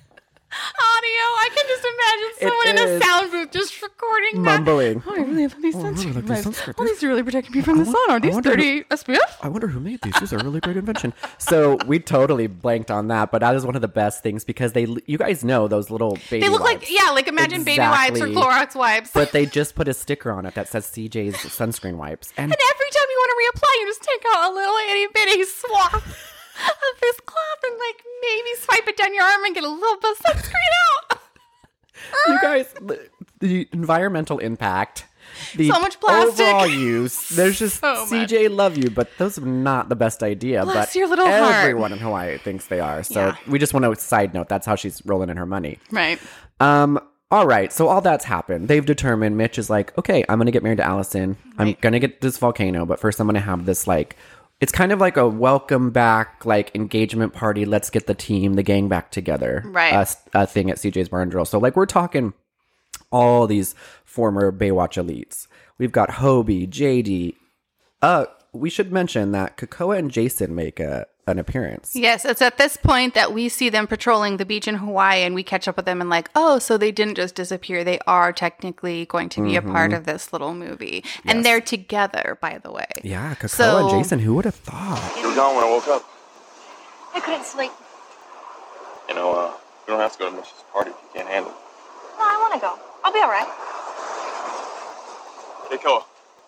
audio. I can just imagine someone in a sound booth just recording mumbling. That. Oh, I really love these sunscreen wipes. Oh, these are really protecting me from the sun. Are these 30 SPF? I wonder who made these. These are a really great invention. So we totally blanked on that, but that is one of the best things because you guys know those little baby They look wipes. like imagine baby wipes or Clorox wipes. But they just put a sticker on it that says CJ's sunscreen wipes. And every time you want to reapply, you just take out a little itty bitty swath of this cloth and like maybe swipe it down your arm and get a little bit of sunscreen out. You guys, the environmental impact, the so much plastic overall use, there's just so CJ love you, but those are not the best idea. Bless but your little everyone heart. in Hawaii thinks they are. So we just want to side note, that's how she's rolling in her money. Right. All right, so all that's happened. They've determined, Mitch is like, okay, I'm going to get married to Allison. Right. I'm going to get this volcano, but first I'm going to have this like, it's kind of like a welcome back, like engagement party. Let's get the gang back together. Right. A thing at CJ's Bar and Grill. So like we're talking all these former Baywatch elites. We've got Hobie, JD. We should mention that Kakoa and Jason make an appearance. Yes, it's at this point that we see them patrolling the beach in Hawaii and we catch up with them and like, oh, so they didn't just disappear. They are technically going to be a part of this little movie. Yes. And they're together, by the way. Yeah, Kakoa and Jason, who would have thought? You were gone when I woke up. I couldn't sleep. You know, you don't have to go to Mitch's party if you can't handle it. No, I want to go. I'll be all right. Hey, Koa.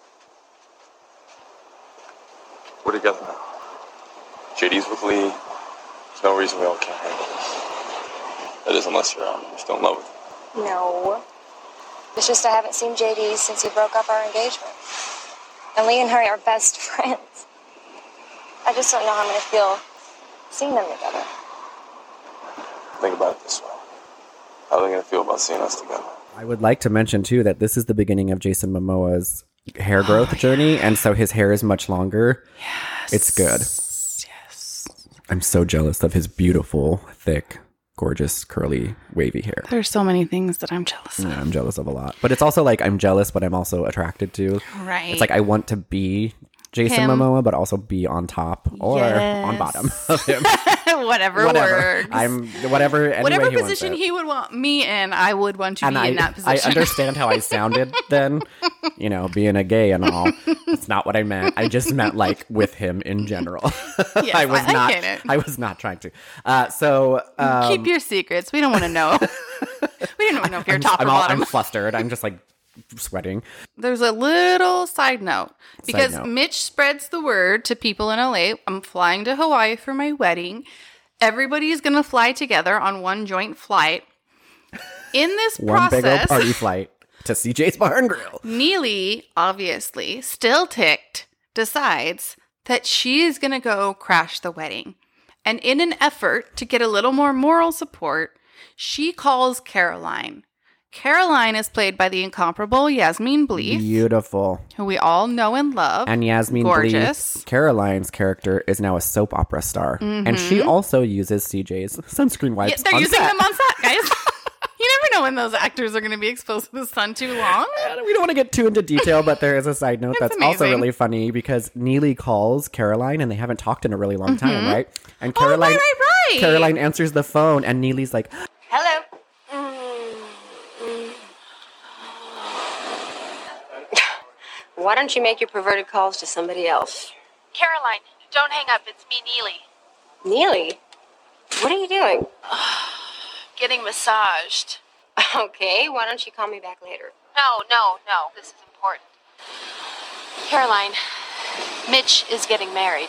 We're together now. JD's with Lee. There's no reason we all can't handle this. That is, unless you're still in love with him. No. It's just I haven't seen JD since he broke up our engagement. And Lee and her are best friends. I just don't know how I'm going to feel seeing them together. Think about it this way. How are they going to feel about seeing us together? I would like to mention, too, that this is the beginning of Jason Momoa's hair growth journey, and so his hair is much longer. Yes. It's good. Yes. I'm so jealous of his beautiful, thick, gorgeous, curly, wavy hair. There's so many things that I'm jealous of. Yeah, I'm jealous of a lot. But it's also like I'm jealous, but I'm also attracted to. Right. It's like I want to be Jason Momoa, but also be on top or on bottom of him. whatever works. I'm whatever position he would want me in, I would want to be in that position. I understand how I sounded then, being a gay and all. It's not what I meant. I just meant like with him in general. Yes, I get it. I was not trying to. Keep your secrets. We don't want to know. We don't want to know if you're top or bottom. I'm flustered. I'm just like sweating. There's a little side note because Mitch spreads the word to people in LA. I'm flying to Hawaii for my wedding. Everybody's going to fly together on one joint flight. In this one process, big old party flight to CJ's Bar and Grill. Neely, obviously, still ticked, decides that she is going to go crash the wedding. And in an effort to get a little more moral support, she calls Caroline. Caroline is played by the incomparable Yasmine Bleeth. Beautiful. Who we all know and love. And Yasmine Bleeth, Caroline's character, is now a soap opera star. Mm-hmm. And she also uses CJ's sunscreen wipes. They're using them on set, guys. You never know when those actors are going to be exposed to the sun too long. We don't want to get too into detail, but there is a side note that's also really funny because Neely calls Caroline and they haven't talked in a really long time, right? And Caroline, right. Caroline answers the phone and Neely's like, hello. Why don't you make your perverted calls to somebody else? Caroline, don't hang up. It's me, Neely. Neely? What are you doing? Getting massaged. Okay, why don't you call me back later? No. This is important. Caroline, Mitch is getting married.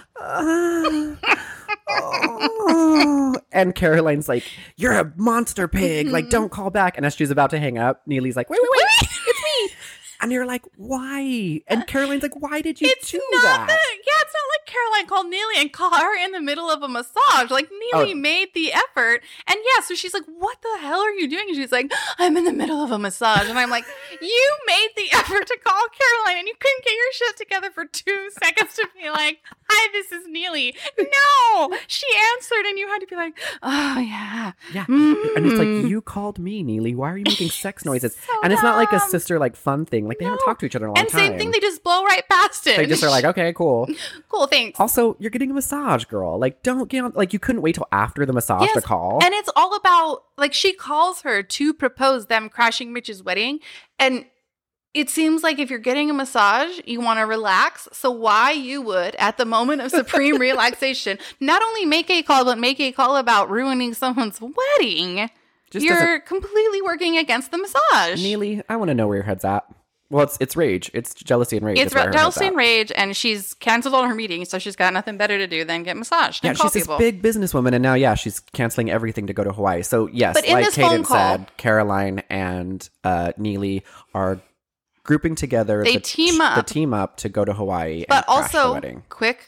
And Caroline's like, you're a monster pig. Like, don't call back. And as she's about to hang up, Neely's like, wait, it's me. And you're like, why? And Caroline's like, why did you do that? It's not like Caroline called Neely and caught her in the middle of a massage. Like, Neely made the effort. And so she's like, what the hell are you doing? And she's like, I'm in the middle of a massage. And I'm like, you made the effort to call Caroline and you couldn't get your shit together for 2 seconds to be like, hi, this is Neely. No, she answered and you had to be like, oh, yeah. Yeah. And it's like, you called me, Neely. Why are you making sex noises? And it's not like a sister, like, fun thing. Like, they haven't talked to each other in a long time. And same thing, they just blow right past it. They just are like, okay, cool. Cool, thanks. Also, you're getting a massage, girl. Like, don't get on, like, you couldn't wait till after the massage to call. And it's all about, like, she calls her to propose them crashing Mitch's wedding. And it seems like if you're getting a massage, you want to relax. So why you would, at the moment of supreme relaxation, not only make a call, but make a call about ruining someone's wedding. You're completely working against the massage. Neely, I want to know where your head's at. Well, it's rage. It's jealousy and rage. It's jealousy and rage, and she's canceled all her meetings, so she's got nothing better to do than get massaged. Yeah, she's this big businesswoman, and now, she's canceling everything to go to Hawaii. So, yes, but like Kaden said, Caroline and Neely are grouping together. They team up to go to Hawaii but and crash the wedding.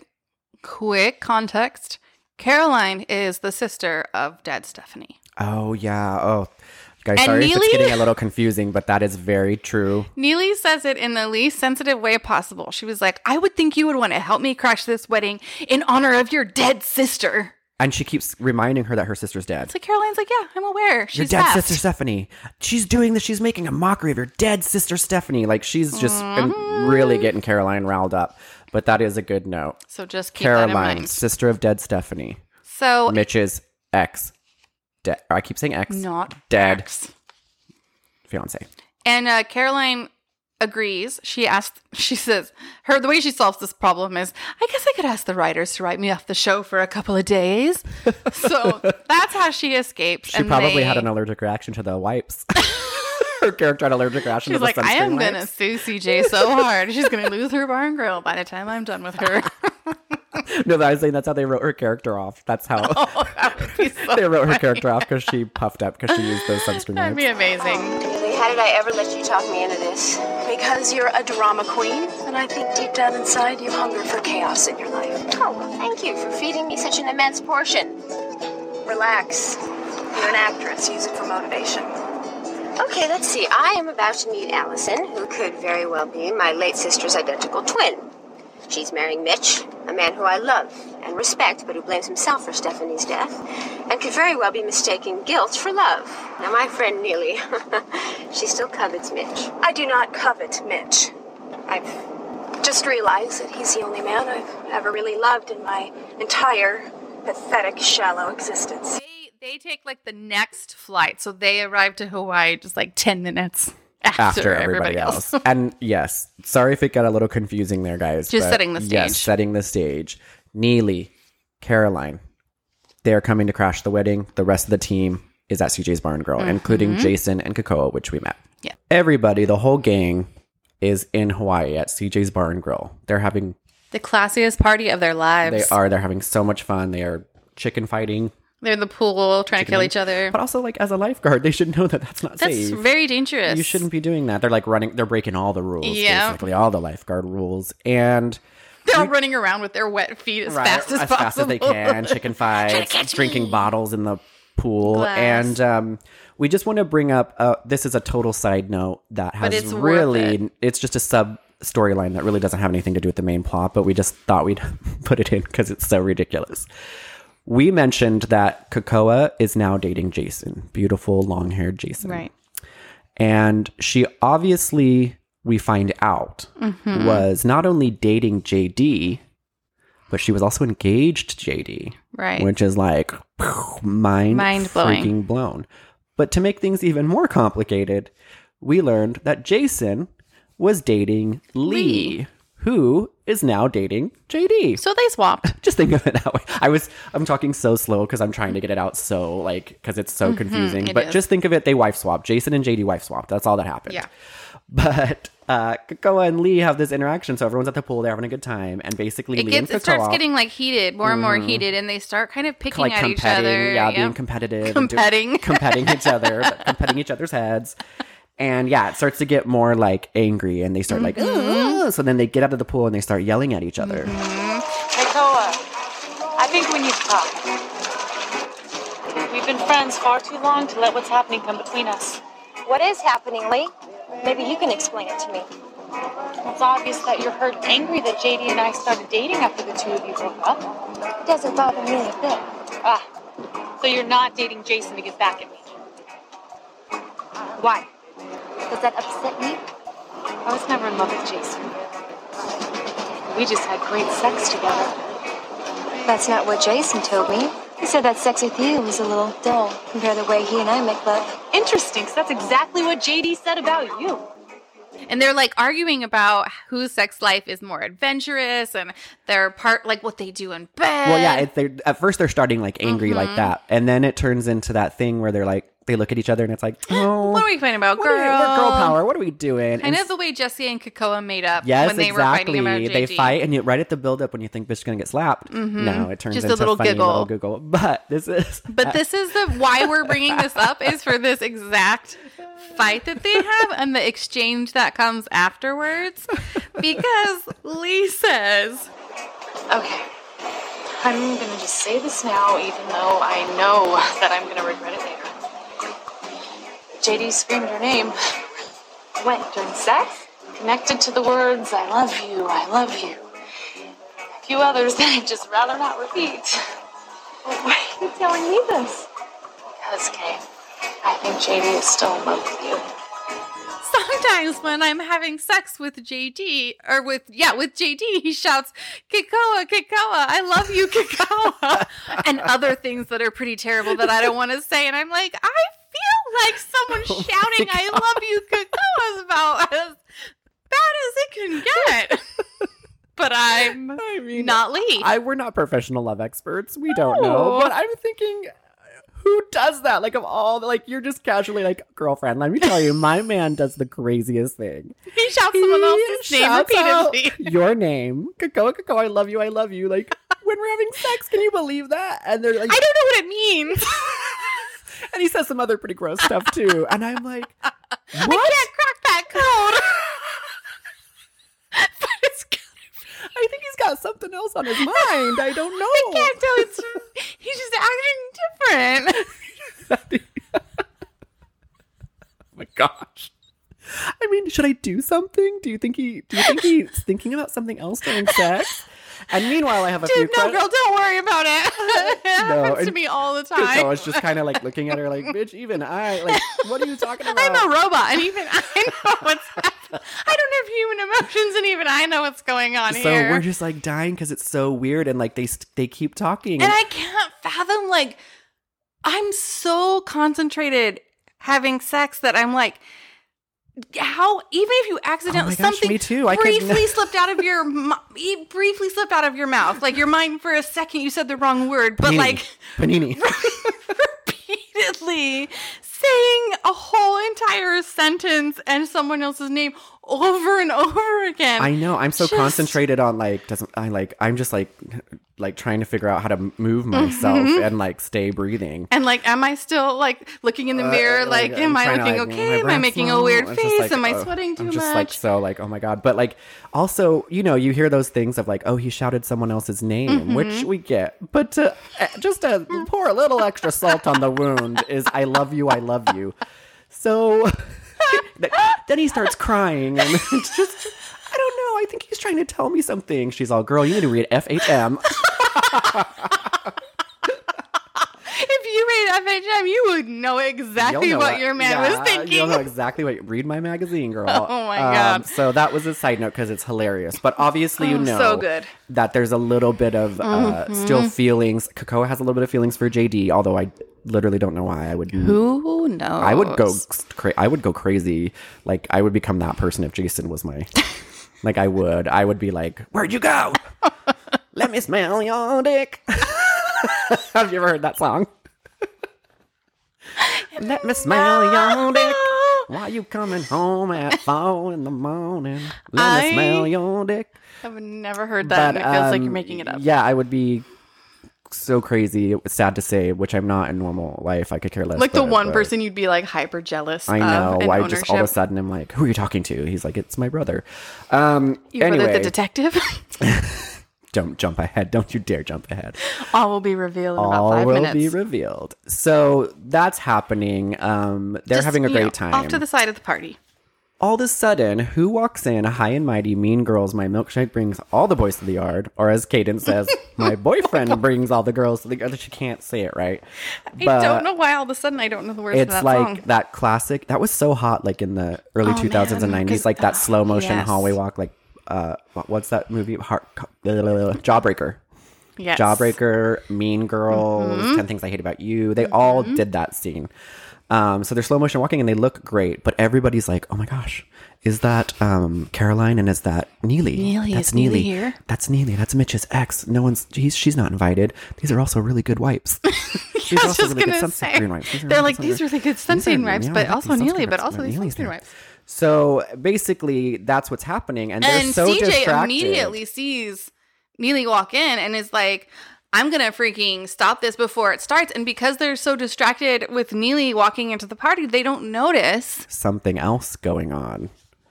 Quick context. Caroline is the sister of dead Stephanie. Oh, yeah. Oh, guys, sorry if it's getting a little confusing, but that is very true. Neely says it in the least sensitive way possible. She was like, I would think you would want to help me crash this wedding in honor of your dead sister. And she keeps reminding her that her sister's dead. So Caroline's like, yeah, I'm aware. She's your dead sister, Stephanie. She's doing this. She's making a mockery of your dead sister, Stephanie. Like, she's just really getting Caroline riled up. But that is a good note. So just keep that in mind. Caroline, sister of dead Stephanie. So Mitch's ex. I keep saying ex. Not dead. Ex. Fiance. And Caroline agrees. She says, the way she solves this problem is, I guess I could ask the writers to write me off the show for a couple of days. So that's how she escapes. She probably had an allergic reaction to the wipes. Her character had an allergic reaction to the sunscreen wipes. She's like, I am going to sue CJ so hard. She's going to lose her bar and grill by the time I'm done with her. No, I was saying that's how they wrote her character off. That's how they wrote her character off, because she puffed up because she used those sunscreen wipes. That'd be amazing. Really, how did I ever let you talk me into this? Because you're a drama queen, and I think deep down inside you hunger for chaos in your life. Oh, well, thank you for feeding me such an immense portion. Relax. You're an actress. Use it for motivation. Okay, let's see. I am about to meet Allison, who could very well be my late sister's identical twin. She's marrying Mitch, a man who I love and respect, but who blames himself for Stephanie's death, and could very well be mistaking guilt for love. Now, my friend Neely, she still covets Mitch. I do not covet Mitch. I've just realized that he's the only man I've ever really loved in my entire pathetic, shallow existence. They take like the next flight, so they arrive to Hawaii just like 10 minutes after everybody else. And yes, sorry if it got a little confusing there, guys. Just setting the stage. Yes, setting the stage. Neely, Caroline, they're coming to crash the wedding. The rest of the team is at CJ's Bar and Grill, including Jason and Kakoa, which we met. Yeah. Everybody, the whole gang is in Hawaii at CJ's Bar and Grill. They're having the classiest party of their lives. They are. They're having so much fun. They are chicken fighting. They're in the pool trying to kill each other. But also, like, as a lifeguard, they should know that that's not safe. That's very dangerous. You shouldn't be doing that. They're like they're breaking all the rules, basically, all the lifeguard rules. And they're all running around with their wet feet as fast as possible. As fast as they can. Chicken fights, drinking bottles in the pool. Glass. And we just want to bring up, this is a total side note that has it's just a sub storyline that really doesn't have anything to do with the main plot, but we just thought we'd put it in because it's so ridiculous. We mentioned that Kakoa is now dating Jason, beautiful long-haired Jason. Right. And she obviously, we find out, was not only dating JD, but she was also engaged to JD. Right. Which is like, mind freaking blown. But to make things even more complicated, we learned that Jason was dating Lee, who is now dating JD. So they swapped. Just think of it that way. I'm talking so slow because I'm trying to get it out so, like, because it's so confusing. But just think of it, they wife swapped. Jason and JD wife swapped. That's all that happened. Yeah. But Kakoa and Lee have this interaction. So everyone's at the pool. They're having a good time. And basically it starts getting, like, heated, more and more heated. And they start kind of picking at each other. Yeah, being competitive. Competing each other. Competing each other's heads. And yeah, it starts to get more like angry and they start like, ugh! So then they get out of the pool and they start yelling at each other. Kakoa, I think we need to talk. We've been friends far too long to let what's happening come between us. What is happening, Lee? Maybe you can explain it to me. It's obvious that you're hurt and angry that JD and I started dating after the two of you broke up. It doesn't bother me a bit. So you're not dating Jason to get back at me? Why? Does that upset you? I was never in love with Jason. We just had great sex together. That's not what Jason told me. He said that sex with you was a little dull compared to the way he and I make love. Interesting, because that's exactly what JD said about you. And they're like arguing about whose sex life is more adventurous and their part, like what they do in bed. Well, yeah, at first they're starting like angry like that. And then it turns into that thing where they're like, they look at each other and it's like, oh, what are we fighting about, girl? We're girl power. What are we doing? Kind of the way Jesse and Kakoa made up when they were fighting about JD. They fight, and right at the build-up when you think Bitch is going to get slapped, no, it turns just into a little funny giggle. Little giggle. But this is why we're bringing this up is for this exact fight that they have and the exchange that comes afterwards. Because Lee says, okay, I'm going to just say this now, even though I know that I'm going to regret it later. JD screamed her name. When? During sex? Connected to the words, I love you, I love you. A few others that I'd just rather not repeat. Why are you telling me this? Because, Kay, I think JD is still in love with you. Sometimes when I'm having sex with JD, or with JD, he shouts, Kakoa, Kakoa, I love you, Kakoa. And other things that are pretty terrible that I don't want to say. And I'm like, I feel like someone shouting, I love you, Kakoa is about as bad as it can get. But I mean, not Lee. We're not professional love experts. We don't know. But I'm thinking, who does that? Like, of all, like, you're just casually like, girlfriend, let me tell you, my man does the craziest thing. He shouts someone else's name repeatedly. Your name. Kakoa, Kakoa, I love you, I love you. Like, when we're having sex, can you believe that? And they're like, I don't know what it means. And he says some other pretty gross stuff, too. And I'm like, what? I can't crack that code. But it's I think he's got something something else on his mind. I don't know. I can't tell. He's just acting different. Oh my gosh. I mean, should I do something? Do you think he's thinking about something else during sex? And meanwhile, I have a few questions. No, girl, don't worry about it. It happens to me all the time. So I was just kind of like looking at her like, bitch, even I, like, what are you talking about? I'm a robot, and even I know what's happening. I don't have human emotions, and even I know what's going on here. So we're just like dying because it's so weird, and like they keep talking. And I can't fathom, like, I'm so concentrated having sex that I'm like, how, even if you accidentally something me too. briefly slipped out of your mouth, like your mind for a second you said the wrong word, but panini repeatedly saying a whole entire sentence and someone else's name over and over again. I know. I'm so concentrated on I'm just like trying to figure out how to move myself and like stay breathing. And like, am I still like looking in the mirror? Like, am I looking okay? Am I making a weird face? Like, am I sweating too much? Just like, so like, oh my God. But like, also, you know, you hear those things of like, oh, he shouted someone else's name, which we get. But just to pour a little extra salt on the wound is I love you. I love you. So then he starts crying and it's just, I don't know. I think he's trying to tell me something. She's all, girl, you need to read FHM. If you read FHM, you would know exactly what your man was thinking. You'll know exactly what. Read my magazine, girl. Oh my God. So that was a side note because it's hilarious. But obviously, you know so good. that there's a little bit of still feelings. Kakao has a little bit of feelings for JD, although I literally don't know why. Who knows? I would go crazy. Like I would become that person if Jason was my. Like I would be like, where'd you go? Let me smell your dick. Have you ever heard that song? Let me smell your dick. Why you coming home at 4 in the morning? Let me smell your dick. I've never heard that, and it feels like you're making it up. Yeah, I would be so crazy. It's sad to say, which I'm not in normal life. I could care less. Like the one person you'd be like hyper jealous. I know. Of I just all of a sudden I'm like, who are you talking to? He's like, it's my brother. Your brother, the detective. Don't jump ahead. Don't you dare jump ahead. All will be revealed in about 5 minutes. All will be revealed. So that's happening. They're having a great time. Off to the side of the party. All of a sudden, who walks in? High and mighty, mean girls. My milkshake brings all the boys to the yard. Or as Kaden says, my boyfriend brings all the girls to the yard. She can't say it right. But I don't know why all of a sudden I don't know the words to that song. It's like that classic. That was so hot like in the early 2000s and 90s. Like that slow motion hallway walk. Like, what's that movie? Jawbreaker. Yes. Jawbreaker, Mean Girls, 10 Things I Hate About You. They all did that scene. So they're slow motion walking and they look great, but everybody's like, oh my gosh, is that Caroline and is that Neely? That's Neely here? That's Neely. That's Mitch's ex. She's not invited. These are also really good wipes. These are also really good sunscreen wipes. They're like, these are really good sunscreen wipes, but also Neely, but also these sunscreen wipes. So basically, that's what's happening, and they're so distracted. CJ immediately sees Neely walk in and is like, I'm going to freaking stop this before it starts. And because they're so distracted with Neely walking into the party, they don't notice something else going on.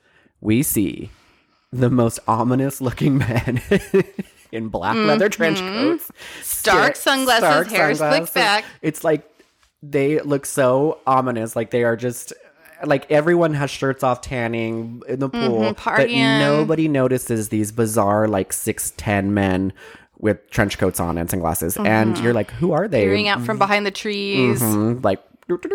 We see the most ominous looking men in black leather trench coats. Stark sunglasses, hair slicked back. It's like they look so ominous. Like they are just... Like everyone has shirts off, tanning in the pool, but nobody notices these bizarre like 6'10" men with trench coats on and sunglasses. And you're like, who are they? Peering out from behind the trees. Like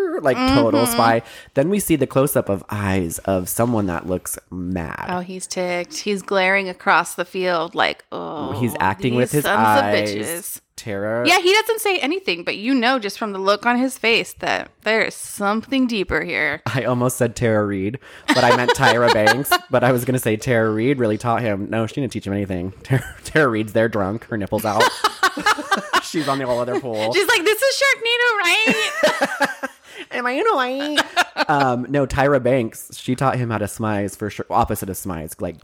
total spy. Then we see the close-up of eyes of someone that looks mad. Oh, he's ticked. He's glaring across the field like, oh, he's acting with his eyes. Tara. Yeah, he doesn't say anything, but you know just from the look on his face that there is something deeper here. I almost said Tara Reid, but I meant Tyra Banks. But I was going to say Tara Reid really taught him. No, she didn't teach him anything. Tara Reid's there drunk, her nipples out. She's on the whole other pool. She's like, this is Sharknado, right? Am I in Hawaii? No, Tyra Banks, she taught him how to smize for sure. Opposite of smize, like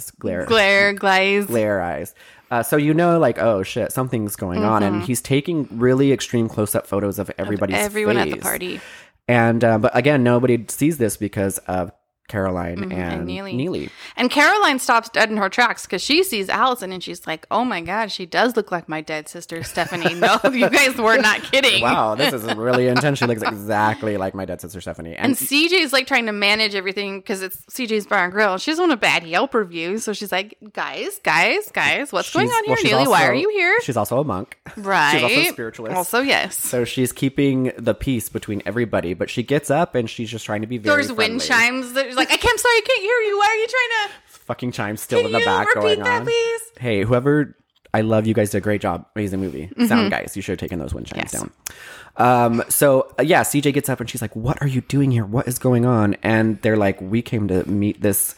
glare eyes. So you know, like, oh shit, something's going on, and he's taking really extreme close-up photos of everyone at the party. And but again, nobody sees this because of Caroline and Neely. And Caroline stops dead in her tracks because she sees Allison and she's like, oh my God, she does look like my dead sister, Stephanie. No, you guys were not kidding. Wow, this is really intense. She looks exactly like my dead sister, Stephanie. And CJ's like trying to manage everything because it's CJ's Bar and Grill. She's on a bad Yelp review. So she's like, guys, what's going on here? Neely, why are you here? She's also a monk. Right. She's also a spiritualist. Also, yes. So she's keeping the peace between everybody, but she gets up and she's just trying to be very There's friendly. wind chimes. There's like, I'm sorry, I can't hear you. Why are you trying to... Fucking chimes still in the back going on. Please? Hey, whoever... I love you guys did a great job. Amazing movie. Sound guys. You should have taken those wind chimes down. CJ gets up and she's like, what are you doing here? What is going on? And they're like, we came to meet this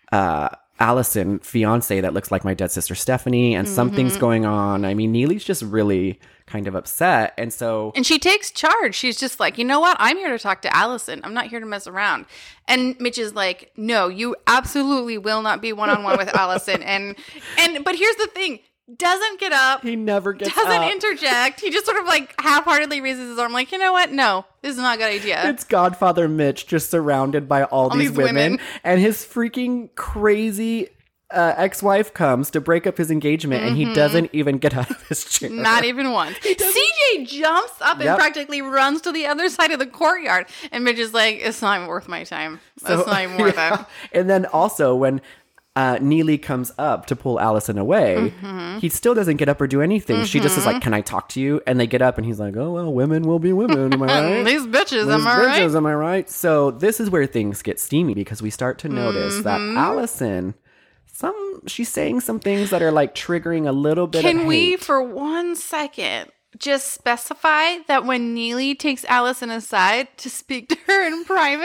Allison fiance that looks like my dead sister Stephanie, and something's going on. I mean, Neely's just really kind of upset. And she takes charge. She's just like, you know what? I'm here to talk to Allison. I'm not here to mess around. And Mitch is like, no, you absolutely will not be one-on-one with Allison. But here's the thing. Doesn't get up. He never gets up. Doesn't interject. He just sort of like half-heartedly raises his arm like, you know what? No, this is not a good idea. It's Godfather Mitch just surrounded by all these women. And his freaking crazy ex-wife comes to break up his engagement and he doesn't even get out of his chair. Not even once. CJ jumps up and practically runs to the other side of the courtyard. And Mitch is like, it's not even worth my time. It's not even worth it. And then also when Neely comes up to pull Allison away, he still doesn't get up or do anything. She just is like, can I talk to you? And they get up and he's like, oh, well, women will be women. Am I right? These bitches, am I right? So this is where things get steamy because we start to notice that Allison... she's saying some things that are like triggering a little bit of hate. Can we, for 1 second, just specify that when Neely takes Allison aside to speak to her in private,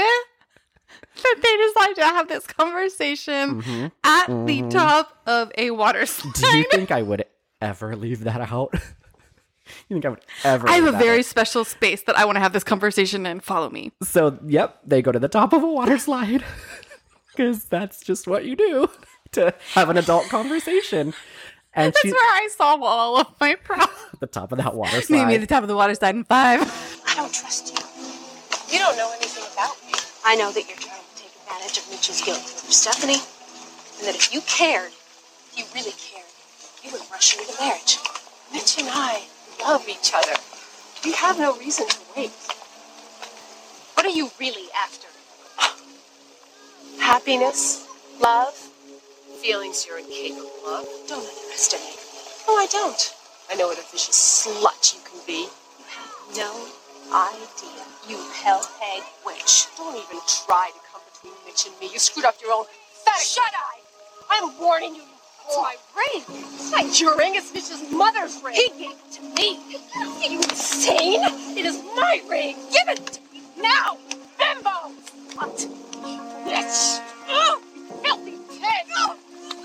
that they decide to have this conversation at the top of a water slide? Do you think I would ever leave that out? You think I would ever? I have a very special space that I want to have this conversation in. Follow me. So, yep, they go to the top of a water slide because that's just what you do. To have an adult conversation. And that's where I saw all of my problems. At the top of that water slide. Maybe at the top of the water slide in 5. I don't trust you. You don't know anything about me. I know that you're trying to take advantage of Mitch's guilt over Stephanie. And that if you cared, if you really cared, you would rush into marriage. Mitch and I love each other. We have no reason to wait. What are you really after? Happiness? Love? Feelings you're incapable of. Don't underestimate me. No, I don't. I know what a vicious slut you can be. You have no idea, you hell-hag witch. Don't even try to come between Mitch and me. You screwed up your own pathetic... Shut-eye! I'm warning you, It's my ring. It's not your ring, it's Mitch's mother's ring. He gave it to me. Are you insane? It is my ring. Give it to me now. Bimbo! What? Mitch! Oh, filthy pig!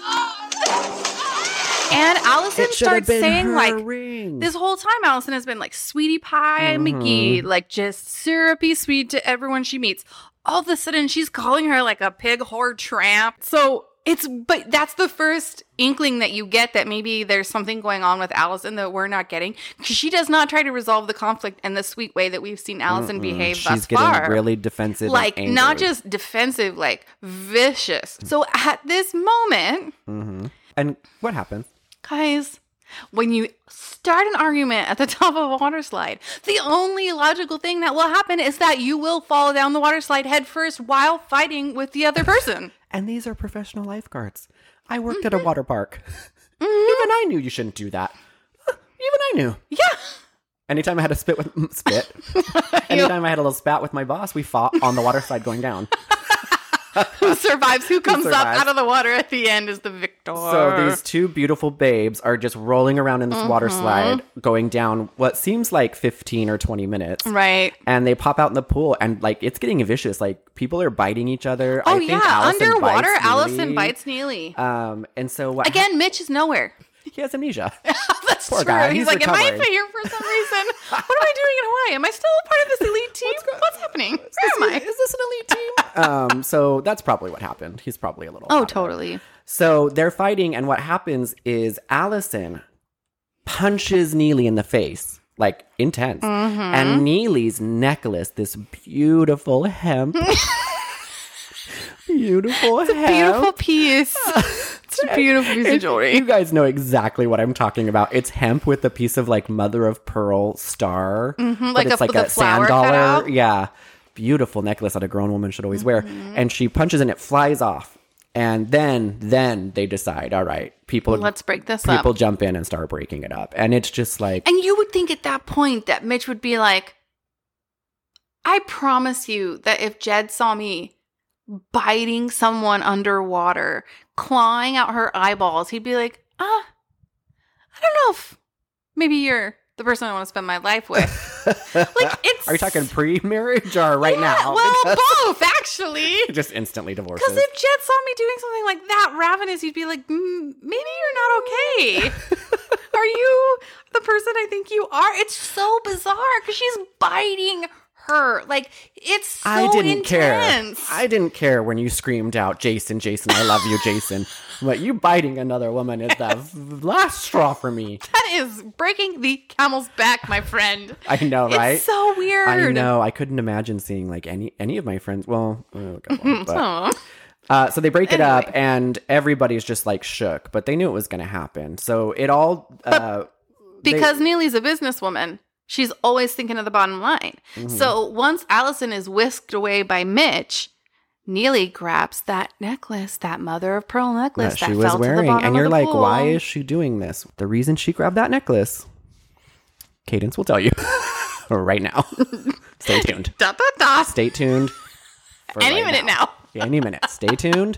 And Allison starts saying, like, ring. This whole time, Allison has been like Sweetie Pie McGee, like just syrupy sweet to everyone she meets. All of a sudden, she's calling her like a pig whore tramp. So but that's the first inkling that you get that maybe there's something going on with Allison that we're not getting. Because she does not try to resolve the conflict in the sweet way that we've seen Allison behave thus far. She's getting really defensive. Like, and not just defensive, like vicious. So at this moment. And what happens? Guys, when you start an argument at the top of a water slide, the only logical thing that will happen is that you will fall down the water slide head first while fighting with the other person. And these are professional lifeguards. I worked at a water park. Even I knew you shouldn't do that. Even I knew. Yeah. Anytime I had a anytime I had a little spat with my boss, we fought on the water slide going down. Who survives? Who comes up out of the water at the end is the victor. So these two beautiful babes are just rolling around in this water slide, going down what seems like 15 or 20 minutes. Right. And they pop out in the pool, and like it's getting vicious. Like people are biting each other. Oh, I think underwater, Allison bites Neely. And so again, Mitch is nowhere. He has amnesia. That's Poor true. guy. He's like, recovering. Am I here for some reason? What am I doing in Hawaii? Am I still a part of this elite team? What's happening? Where am I? Is this an elite team? So that's probably what happened. He's probably a little. Oh, totally. So they're fighting, and what happens is Allison punches Neely in the face, like intense. And Neely's necklace, this beautiful hemp beautiful It's a beautiful piece. It's a beautiful piece of jewelry. You guys know exactly what I'm talking about. It's hemp with a piece of like mother of pearl star. Mm-hmm, but it's like a sand dollar. Yeah. Beautiful necklace that a grown woman should always wear. And she punches and it flies off. And then they decide, all right, let's break this up. People jump in and start breaking it up. And it's just like... And you would think at that point that Mitch would be like, I promise you that if Jed saw me biting someone underwater, clawing out her eyeballs, he'd be like, I don't know if maybe you're the person I want to spend my life with. Like, it's... Are you talking pre-marriage or right now? Well, both, actually. Just instantly divorces. Because if Jed saw me doing something like that ravenous, he'd be like, maybe you're not okay. Are you the person I think you are? It's so bizarre because she's biting her. Like, it's so intense. I didn't care when you screamed out, Jason, I love you, Jason. But you biting another woman is the last straw for me. That is breaking the camel's back, my friend. I know, right? It's so weird. I know. I couldn't imagine seeing like any of my friends. Well, so they break it up and everybody's just like shook, but they knew it was going to happen. So it all... because Neely's a businesswoman. She's always thinking of the bottom line. Mm-hmm. So once Allison is whisked away by Mitch, Neely grabs that necklace, that mother of pearl necklace that she was wearing. And you're like, why is she doing this? The reason she grabbed that necklace, Cadence will tell you right now. Stay tuned. Stay tuned. Any minute now. Any minute. Stay tuned.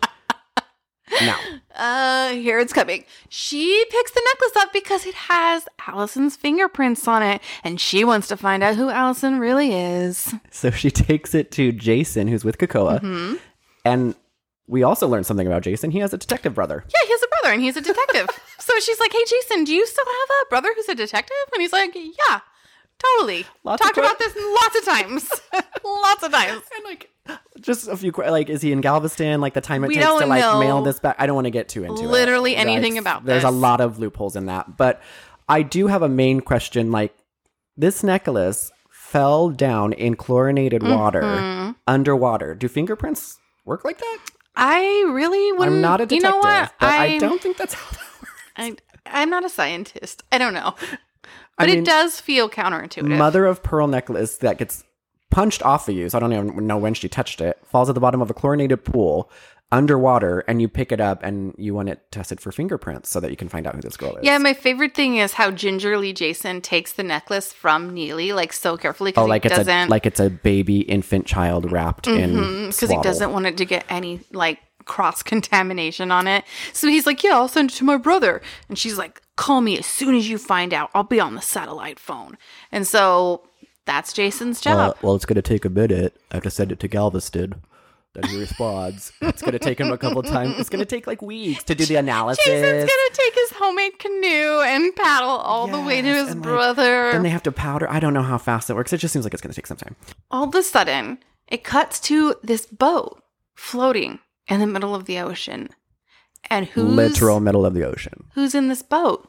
Now. Here it's coming. She picks the necklace up because it has Allison's fingerprints on it, and she wants to find out who Allison really is. So she takes it to Jason, who's with Krakoa, and we also learned something about Jason. He has a detective brother. Yeah, he has a brother, and he's a detective. So she's like, "Hey, Jason, do you still have a brother who's a detective?" And he's like, "Yeah, totally. Talked about this lots of times, lots of times." And like. Just a few, like, is he in Galveston? Like the time it takes to like mail this back. I don't want to get too into literally anything about There's this. a lot of loopholes in that. But I do have a main question. Like, this necklace fell down in chlorinated water underwater. Do fingerprints work like that? I really wouldn't. I'm not a detective, you know what? but I don't think that's how that works. I'm not a scientist. I don't know. But it does feel counterintuitive. Mother of pearl necklace that gets punched off of you, so I don't even know when she touched it, falls at the bottom of a chlorinated pool underwater, and you pick it up and you want it tested for fingerprints so that you can find out who this girl is. Yeah, my favorite thing is how gingerly Jason takes the necklace from Neely, like so carefully, because like he doesn't... it's a baby infant child wrapped in because he doesn't want it to get any like cross-contamination on it. So he's like, yeah, I'll send it to my brother. And she's like, call me as soon as you find out. I'll be on the satellite phone. And so... that's Jason's job. Well, it's going to take a minute. I have to send it to Galveston. Then he responds. It's going to take him a couple times. It's going to take like weeks to do the analysis. Jason's going to take his homemade canoe and paddle all the way to his brother. Then they have to powder. I don't know how fast it works. It just seems like it's going to take some time. All of a sudden, it cuts to this boat floating in the middle of the ocean. And literal middle of the ocean. Who's in this boat?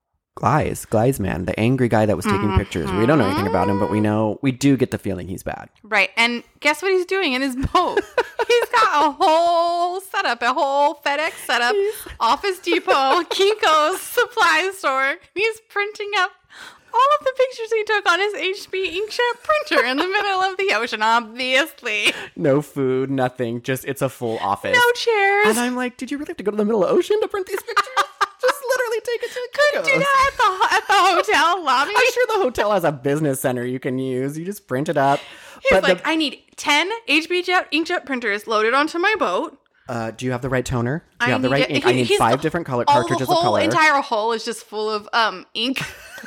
Glies man, the angry guy that was taking pictures. We don't know anything about him, but we do get the feeling he's bad. Right. And guess what he's doing in his boat? He's got a whole setup, a whole FedEx setup, Office Depot, Kinko's supply store. He's printing up all of the pictures he took on his HP inkjet printer in the middle of the ocean, obviously. No food, nothing. Just, it's a full office. No chairs. And I'm like, did you really have to go to the middle of the ocean to print these pictures? Just literally take it to Couldn't do that at the hotel lobby. I'm sure the hotel has a business center you can use. You just print it up. He's like, I need 10 HP inkjet printers loaded onto my boat. Do you have the right toner? Do you have the right ink? I need 5 different cartridges of color. The entire hole is just full of ink.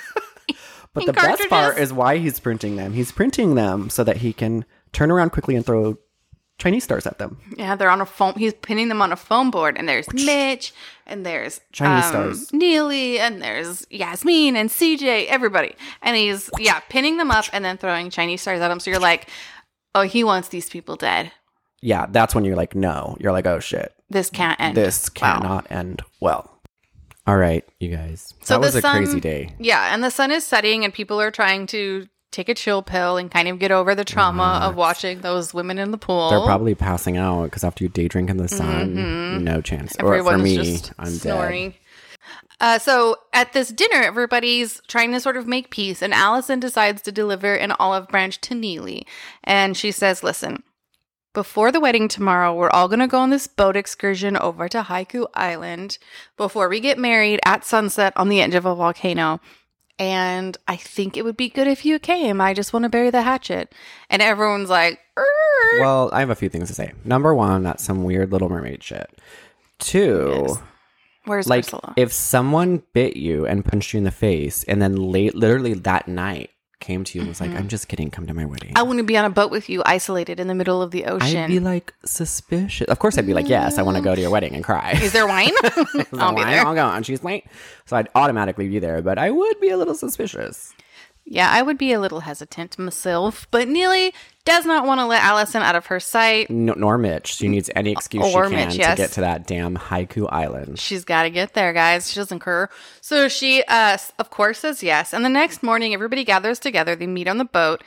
But the best part is why he's printing them. He's printing them so that he can turn around quickly and throw Chinese stars at them. Yeah, they're on a foam. He's pinning them on a foam board, and there's Mitch, and there's Chinese stars, Neely, and there's Yasmin and CJ, everybody, and he's pinning them up and then throwing Chinese stars at them. So you're like, oh, he wants these people dead. Yeah, that's when you're like, no, you're like, oh shit, this can't end. This cannot end well. All right, you guys. So that was a crazy day. Yeah, and the sun is setting, and people are trying to take a chill pill and kind of get over the trauma of watching those women in the pool. They're probably passing out because after you day drink in the sun, no chance. Everyone's or for me, just I'm snoring. dead. So at this dinner, everybody's trying to sort of make peace, and Allison decides to deliver an olive branch to Neely. And she says, listen, before the wedding tomorrow, we're all going to go on this boat excursion over to Haiku Island before we get married at sunset on the edge of a volcano. And I think it would be good if you came. I just want to bury the hatchet. And everyone's like, Err. Well, I have a few things to say. Number one, that's some weird Little Mermaid shit. Two, Yes. Where's like, Ursula? if someone bit you and punched you in the face and then literally that night came to you and was like, I'm just kidding, come to my wedding. I want to be on a boat with you, isolated in the middle of the ocean. I'd be like suspicious. Of course, I'd be like, yes, I want to go to your wedding and cry. Is there wine? I'll be there. I'll go. And she's late. So I'd automatically be there, but I would be a little suspicious. Yeah, I would be a little hesitant myself, but Neely does not want to let Allison out of her sight. No, nor Mitch. She needs any excuse she can to get to that damn Haiku Island. She's got to get there, guys. She doesn't care. So she, of course, says yes. And the next morning, everybody gathers together. They meet on the boat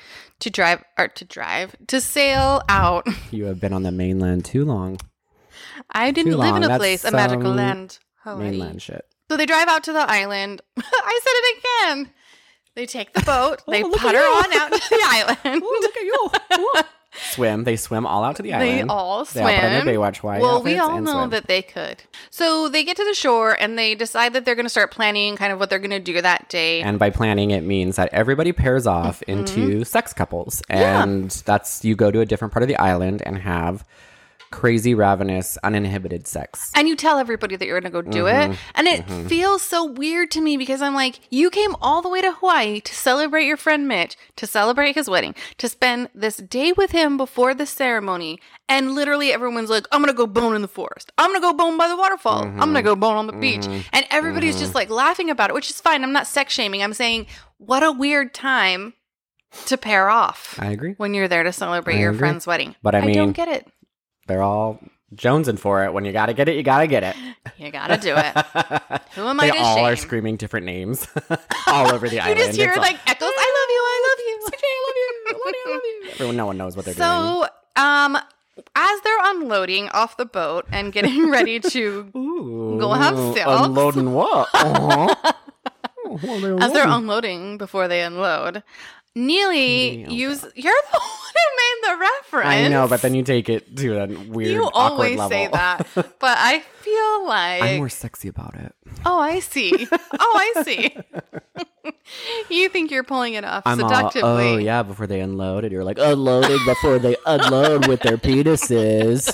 to sail out. You have been on the mainland too long. I didn't live in a place, a magical land. Hawaii. Mainland shit. So they drive out to the island. I said it again. They take the boat. They putter on out to the island. Look at you. Swim. They swim all out to the island. They all swim. They all put on their Baywatch Hawaii Well, we outfits all and know swim. that they could. So they get to the shore and they decide that they're going to start planning kind of what they're going to do that day. And by planning, it means that everybody pairs off into sex couples. And that's, you go to a different part of the island and have crazy, ravenous, uninhibited sex. And you tell everybody that you're going to go do it. And it feels so weird to me because I'm like, you came all the way to Hawaii to celebrate your friend Mitch, to celebrate his wedding, to spend this day with him before the ceremony. And literally everyone's like, I'm going to go bone in the forest. I'm going to go bone by the waterfall. I'm going to go bone on the beach. And everybody's just like laughing about it, which is fine. I'm not sex shaming. I'm saying, what a weird time to pair off. I agree. When you're there to celebrate your friend's wedding. But I mean, don't get it. They're all jonesing for it. When you got to get it, you got to get it. You got to do it. Who am I to shame? They all are screaming different names all over the island. You just hear It's like echoes. I love you. I love you. Everyone, no one knows what they're doing. So, as they're unloading off the boat and getting ready to go have sex. Unloading what? As they're unloading before they unload, Neely you're the one who made the reference. I know, but then you take it to a weird, you awkward always level. say that, but I feel like I'm more sexy about it. Oh, I see. You think you're pulling it off seductively. Oh yeah, before they unload, and you're like unloading before they unload with their penises.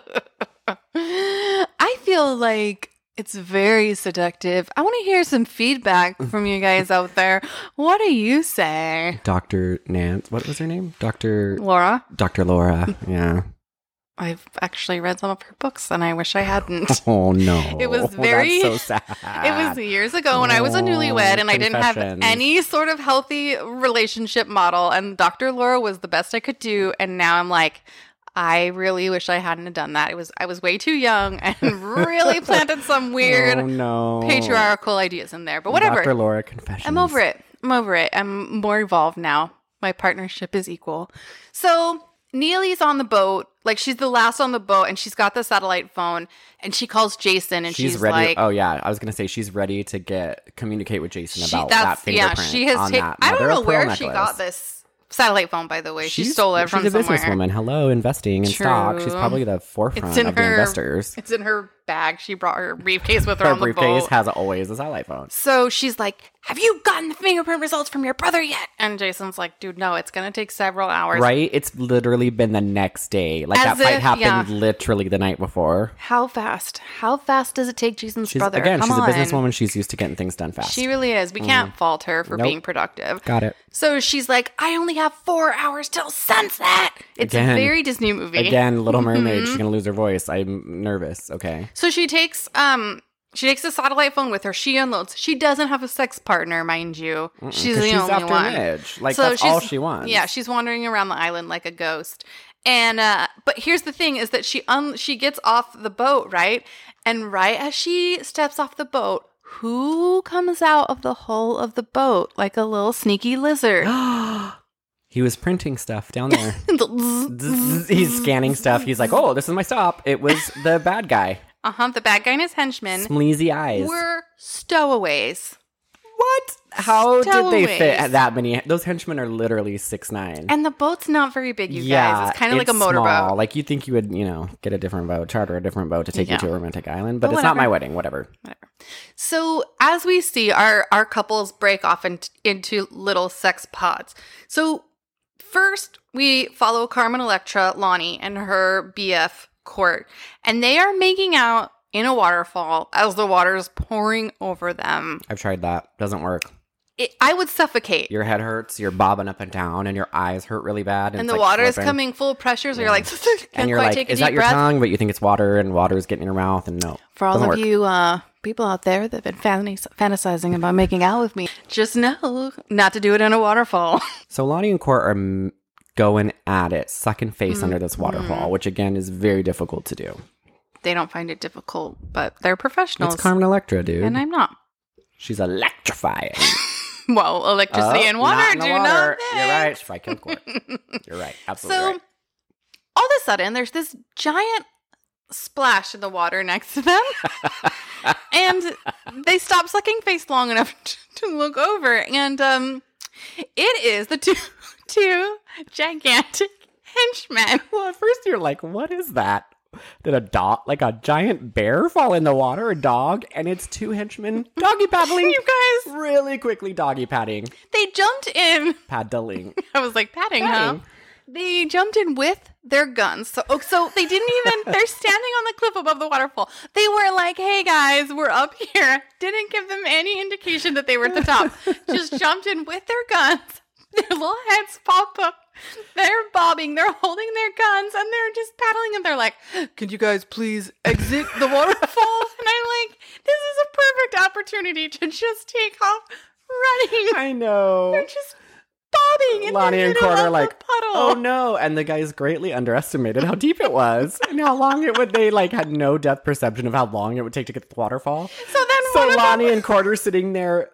I feel like it's very seductive. I want to hear some feedback from you guys out there. What do you say? Dr. Nance, what was her name? Laura. Dr. Laura, yeah. I've actually read some of her books and I wish I hadn't. Oh no. It was very That's so sad. It was years ago when I was a newlywed and I didn't have any sort of healthy relationship model, and Dr. Laura was the best I could do, and now I'm like, I really wish I hadn't have done that. I was way too young and really planted some weird patriarchal ideas in there. But whatever. Dr. Laura Confessions. I'm over it. I'm more evolved now. My partnership is equal. So Neely's on the boat. Like, she's the last on the boat, and she's got the satellite phone, and she calls Jason, and she's ready. like, oh yeah, I was gonna say she's ready to communicate with Jason about that fingerprint. Yeah, she has taken. I don't know where she got this satellite phone, by the way. She stole it from somewhere. She's a businesswoman. Hello, investing in stock. She's probably the forefront of the investors. It's in her bag. She brought her briefcase with her on the boat. Her briefcase has always a satellite phone. So she's like, have you gotten the fingerprint results from your brother yet? And Jason's like, dude, no, it's going to take several hours. Right? It's literally been the next day. Like, that fight happened literally the night before. How fast? How fast does it take Jason's brother? Again, she's a businesswoman. She's used to getting things done fast. She really is. We can't fault her for being productive. Got it. So she's like, I only have 4 hours till sunset. It's a very Disney movie. Again, Little Mermaid. She's going to lose her voice. I'm nervous. Okay. So she takes the satellite phone with her. She unloads. She doesn't have a sex partner, mind you. She's the only one. Midge. Like, so that's all she wants. Yeah, she's wandering around the island like a ghost. And but here's the thing: is that she gets off the boat, right? And right as she steps off the boat, who comes out of the hull of the boat like a little sneaky lizard? He was printing stuff down there. He's scanning stuff. He's like, oh, this is my stop. It was the bad guy. The bad guy and his henchmen. Sleazy eyes. Were stowaways. What? How did they fit that many? Those henchmen are literally 6'9". And the boat's not very big, you guys. It's kind of like a motorboat. Like, you think you would, get a different boat, charter a different boat to take you to a romantic island, but it's not my wedding, whatever. So, as we see, our couples break off into little sex pods. So, first, we follow Carmen Electra, Lonnie, and her BF, Court, and they are making out in a waterfall as the water is pouring over them. I've tried that. Doesn't work. I would suffocate. Your head hurts, you're bobbing up and down, and your eyes hurt really bad. And the water is coming full pressure, so you're like, and you're like, is that your tongue? But you think it's water, and water is getting in your mouth, and no. For all of you people out there that have been fantasizing about making out with me, just know not to do it in a waterfall. So Lonnie and Court are going at it, sucking face under this waterfall, which again is very difficult to do. They don't find it difficult, but they're professionals. It's Carmen Electra, dude. And I'm not. She's electrifying. Well, electricity and water do not mix. You're right. She killed Court. You're right. Absolutely right. All of a sudden, there's this giant splash in the water next to them. And they stop sucking face long enough to look over. And it is the two gigantic henchmen. Well, at first you're like, what is that? Did a giant bear fall in the water, a dog, and it's two henchmen doggy paddling. You guys. Really quickly doggy padding. They jumped in. Paddling. I was like, padding, huh? They jumped in with their guns. So they didn't even, they're standing on the cliff above the waterfall. They were like, hey guys, we're up here. Didn't give them any indication that they were at the top. Just jumped in with their guns. Their little heads pop up. They're bobbing, they're holding their guns, and they're just paddling, and they're like, can you guys please exit the waterfall? And I'm like, this is a perfect opportunity to just take off running. I know. They're just bobbing in Lonnie the and middle Court of are like, the puddle. Oh no. And the guys greatly underestimated how deep it was and how long it would. They had no depth perception of how long it would take to get to the waterfall. So Lonnie and Court are sitting there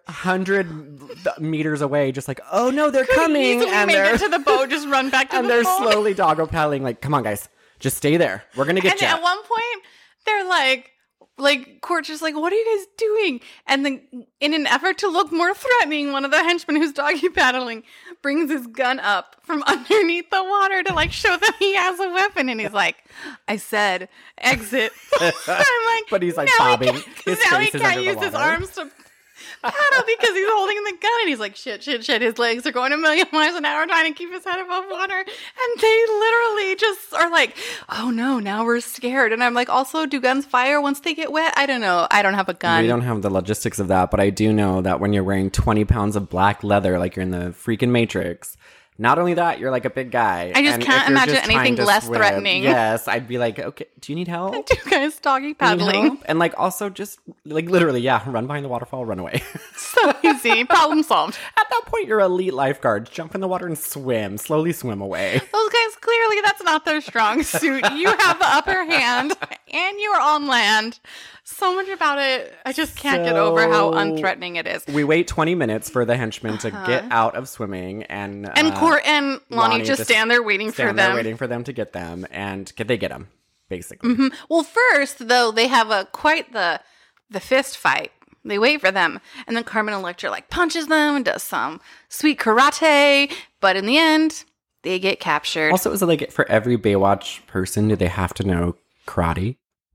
100 meters away, just like, oh no, they're coming. And they're to the boat, just run back to the boat. And they're slowly doggo paddling, like, come on guys, just stay there. We're gonna get you. And at one point, they're like Court's just like, what are you guys doing? And then in an effort to look more threatening, one of the henchmen who's doggy paddling brings his gun up from underneath the water to show them he has a weapon. And he's like, I said, exit. I'm like, but he's like bobbing. His now face he is can't under use the his water. arms to paddle because he's holding the gun. And he's like, shit. His legs are going a million miles an hour trying to keep his head above water. And they literally just are like, oh no, now we're scared. And I'm like, also, do guns fire once they get wet? I don't know. I don't have a gun. We don't have the logistics of that, but I do know that when you're wearing 20 pounds of black leather, like you're in the freaking Matrix, not only that, you're like a big guy. I just can't imagine anything less threatening. Yes, I'd be like, okay, do you need help? Do you guys doggy paddling? And also just literally, run behind the waterfall, run away. So easy. Problem solved. At that point, you're elite lifeguards. Jump in the water and slowly swim away. Those guys, clearly that's not their strong suit. You have the upper hand and you're on land. So much about it, I just can't get over how unthreatening it is. We wait 20 minutes for the henchmen to get out of swimming, and Court and Lonnie just stand there waiting for them to get them, and they get them, basically. Mm-hmm. Well, first, though, they have quite the fist fight. They wait for them, and then Carmen Electra punches them and does some sweet karate, but in the end, they get captured. Also, is it for every Baywatch person, do they have to know karate?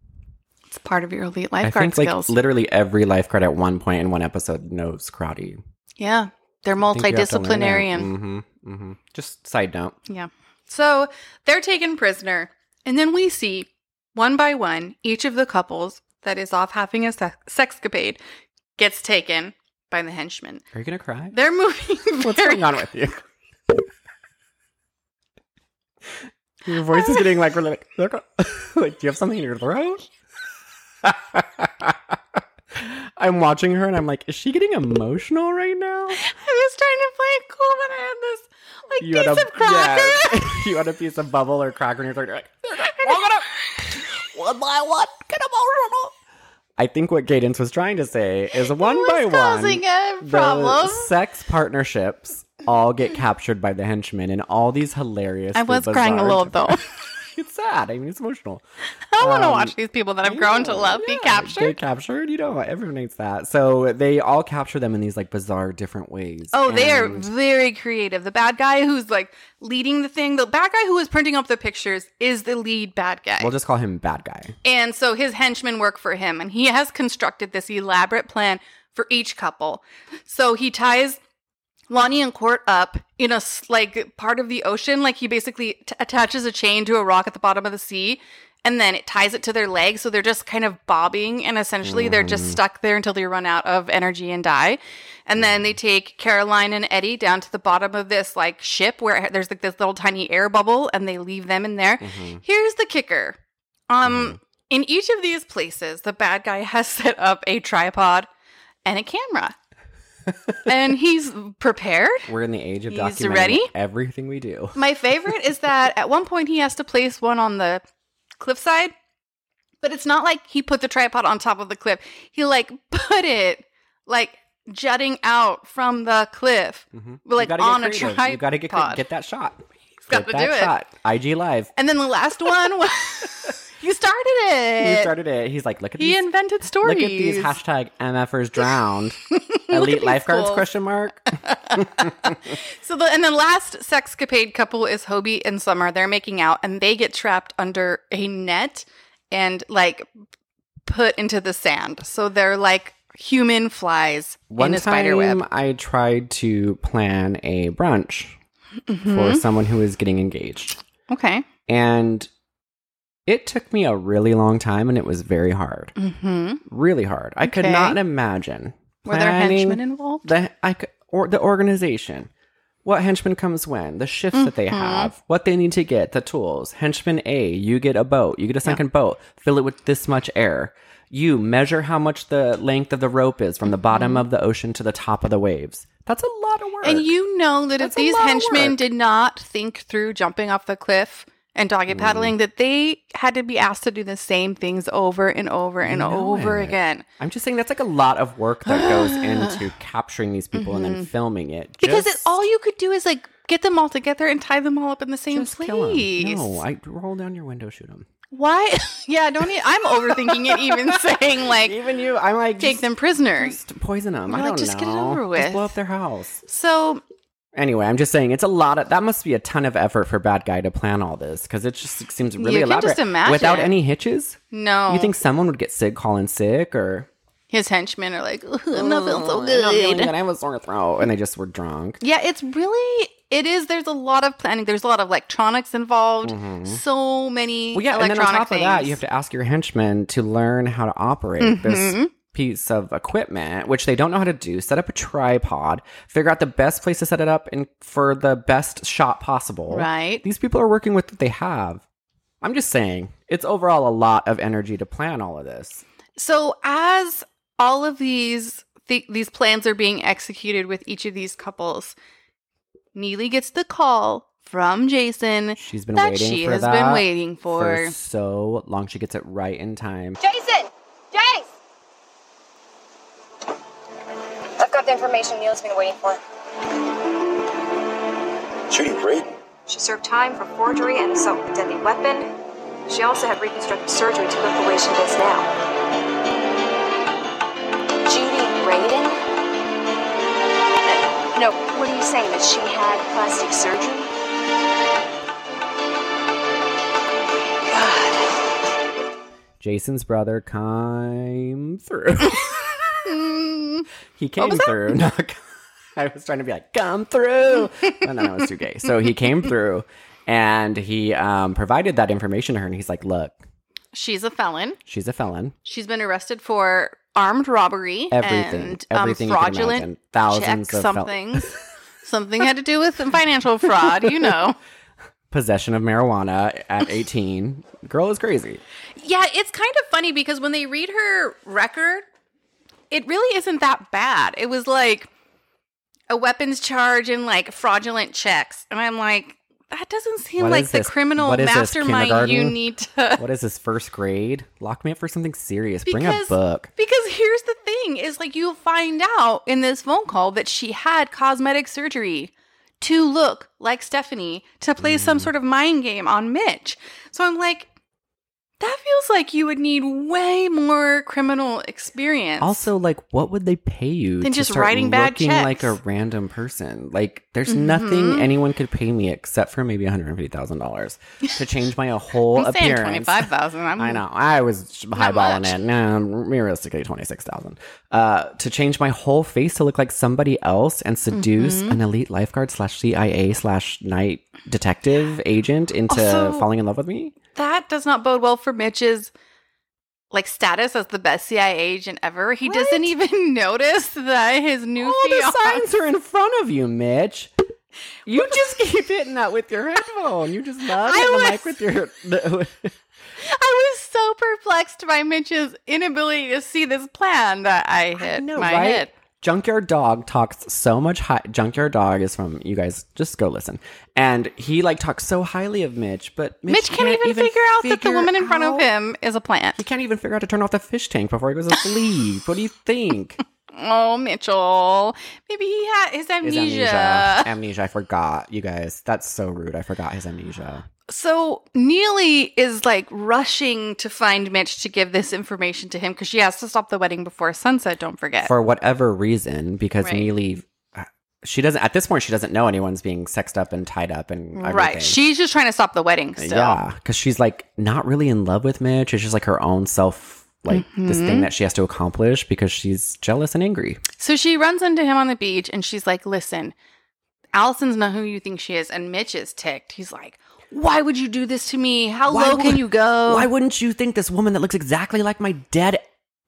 It's part of your elite lifeguard skills. Literally every lifeguard at one point in one episode knows karate. Yeah, they're multidisciplinary. Mm-hmm. Just side note. Yeah. So they're taken prisoner, and then we see one by one each of the couples that is off having a sexcapade gets taken by the henchmen. Are you gonna cry? They're moving. What's going on with you? Your voice is getting really do you have something in your throat? I'm watching her and I'm like, is she getting emotional right now? I was trying to play it cool, but I had this piece of cracker. Yes. You had a piece of bubble or cracker in your throat. You're like, one by one, get emotional. I think what Cadence was trying to say is one by one, causing a problem. The sex partnerships all get captured by the henchmen in all these hilarious. I was crying a little though. It's sad. I mean, it's emotional. I want to watch these people that I've grown to love be captured. Get captured. You know, everyone needs that. So they all capture them in these like bizarre, different ways. Oh, they are very creative. The bad guy who's like leading the thing, the bad guy who is printing up the pictures is the lead bad guy. We'll just call him bad guy. And so his henchmen work for him, and he has constructed this elaborate plan for each couple. So he ties Lonnie and Court up in a like part of the ocean. Like he basically attaches a chain to a rock at the bottom of the sea, and then it ties it to their legs. So they're just kind of bobbing, and essentially they're just stuck there until they run out of energy and die. And then they take Caroline and Eddie down to the bottom of this like ship where there's like this little tiny air bubble, and they leave them in there. Here's the kicker. In each of these places, the bad guy has set up a tripod and a camera. And he's prepared. We're in the age of He's documenting ready. Everything we do. My favorite is that at one point he has to place one on the cliffside, but it's not like he put the tripod on top of the cliff. He like put it like jutting out from the cliff, like on a tripod. You got to get that shot. Got to do it. Shot. IG Live. And then the last one was... You started it. You started it. He's like, look at these. He invented stories. Look at these hashtag MFers drowned. Elite lifeguards, question mark. So the last sexcapade couple is Hobie and Summer. They're making out, and they get trapped under a net and like put into the sand. So they're like human flies in a spider web. One time I tried to plan a brunch for someone who was getting engaged. Okay. And it took me a really long time, and it was very hard. Really hard. I could not imagine. Were there henchmen involved? The organization. What henchman comes when? The shifts that they have. What they need to get. The tools. Henchman A, you get a boat. You get a sunken boat. Fill it with this much air. You measure how much the length of the rope is from the bottom of the ocean to the top of the waves. That's a lot of work. And you know that if these henchmen did not think through jumping off the cliff and doggy paddling, that they had to be asked to do the same things over and over and over again. I'm just saying that's like a lot of work that goes into capturing these people and then filming it. Because all you could do is like get them all together and tie them all up in the same place. Kill 'em. No, I roll down your window, shoot them. Why? Yeah, I'm overthinking it. Even saying like, even you, I'm like, take them prisoner, just poison them. I don't know. Just get it over with. Just blow up their house. So. Anyway, I'm just saying it's a lot. That must be a ton of effort for bad guy to plan all this because it just seems really elaborate. Just imagine. Without any hitches. No. You think someone would get sick, calling sick, or his henchmen are like, I'm not feeling so good. I have a sore throat, and they just were drunk. Yeah, it is. There's a lot of planning. There's a lot of electronics involved. So many. Well, yeah, and then on top of that, you have to ask your henchmen to learn how to operate this piece of equipment, which they don't know how to do. Set up a tripod, figure out the best place to set it up and for the best shot possible. Right. These people are working with what they have. I'm just saying, it's overall a lot of energy to plan all of this. So as all of these plans are being executed with each of these couples, Neely gets the call from Jason. She's been waiting she for has that been waiting for so long. She gets it right in time. Jason! Jace! I've got the information Neil's been waiting for. Judy Braden? She served time for forgery and assault with a deadly weapon. She also had reconstructive surgery to look the way she does now. Judy Braden? No, what are you saying? That she had plastic surgery? God. Jason's brother came through. He came through. I was trying to be like, come through. And then I was too gay. So he came through and he provided that information to her. And he's like, look. She's a felon. She's a felon. She's been arrested for armed robbery. Everything fraudulent thousands check of something. Something had to do with financial fraud, you know. Possession of marijuana at 18. Girl is crazy. Yeah, it's kind of funny because when they read her record, it really isn't that bad. It was like a weapons charge and like fraudulent checks. And I'm like, that doesn't seem like the criminal mastermind you need to. What is this, first grade? Lock me up for something serious. Bring a book. Because here's the thing is like you find out in this phone call that she had cosmetic surgery to look like Stephanie to play some sort of mind game on Mitch. So I'm like, that feels like you would need way more criminal experience. Also, like, what would they pay you than to just start writing bad looking checks? like a random person? Like, there's nothing anyone could pay me except for maybe $150,000 to change my whole I'm saying appearance. $25,000. I know. I was highballing it. No, realistically, $26,000. To change my whole face to look like somebody else and seduce an elite lifeguard / CIA / night detective agent into Also, falling in love with me. That does not bode well for Mitch's like status as the best CIA agent ever. He doesn't even notice that his new the signs are in front of you, Mitch. You just keep hitting that with your headphone. You just love hitting the mic with your... I was so perplexed by Mitch's inability to see this plan that I hit my head. Junkyard Dog talks so much Junkyard Dog is from, you guys just go listen. And he like talks so highly of Mitch, but Mitch can't even figure out that the woman in front of him is a plant. He can't even figure out to turn off the fish tank before he goes to sleep. What do you think? Oh, Mitchell. Maybe he had his amnesia. Amnesia, I forgot. You guys, that's so rude. I forgot his amnesia. So Neely is like rushing to find Mitch to give this information to him because she has to stop the wedding before sunset, don't forget. For whatever reason, because Neely, she doesn't, at this point, she doesn't know anyone's being sexed up and tied up and everything. Right. She's just trying to stop the wedding still. Yeah, because she's like not really in love with Mitch. It's just like her own self, like this thing that she has to accomplish because she's jealous and angry. So she runs into him on the beach and she's like, listen, Allison's not who you think she is. And Mitch is ticked. He's like, why would you do this to me? How low can you go? Why wouldn't you think this woman that looks exactly like my dead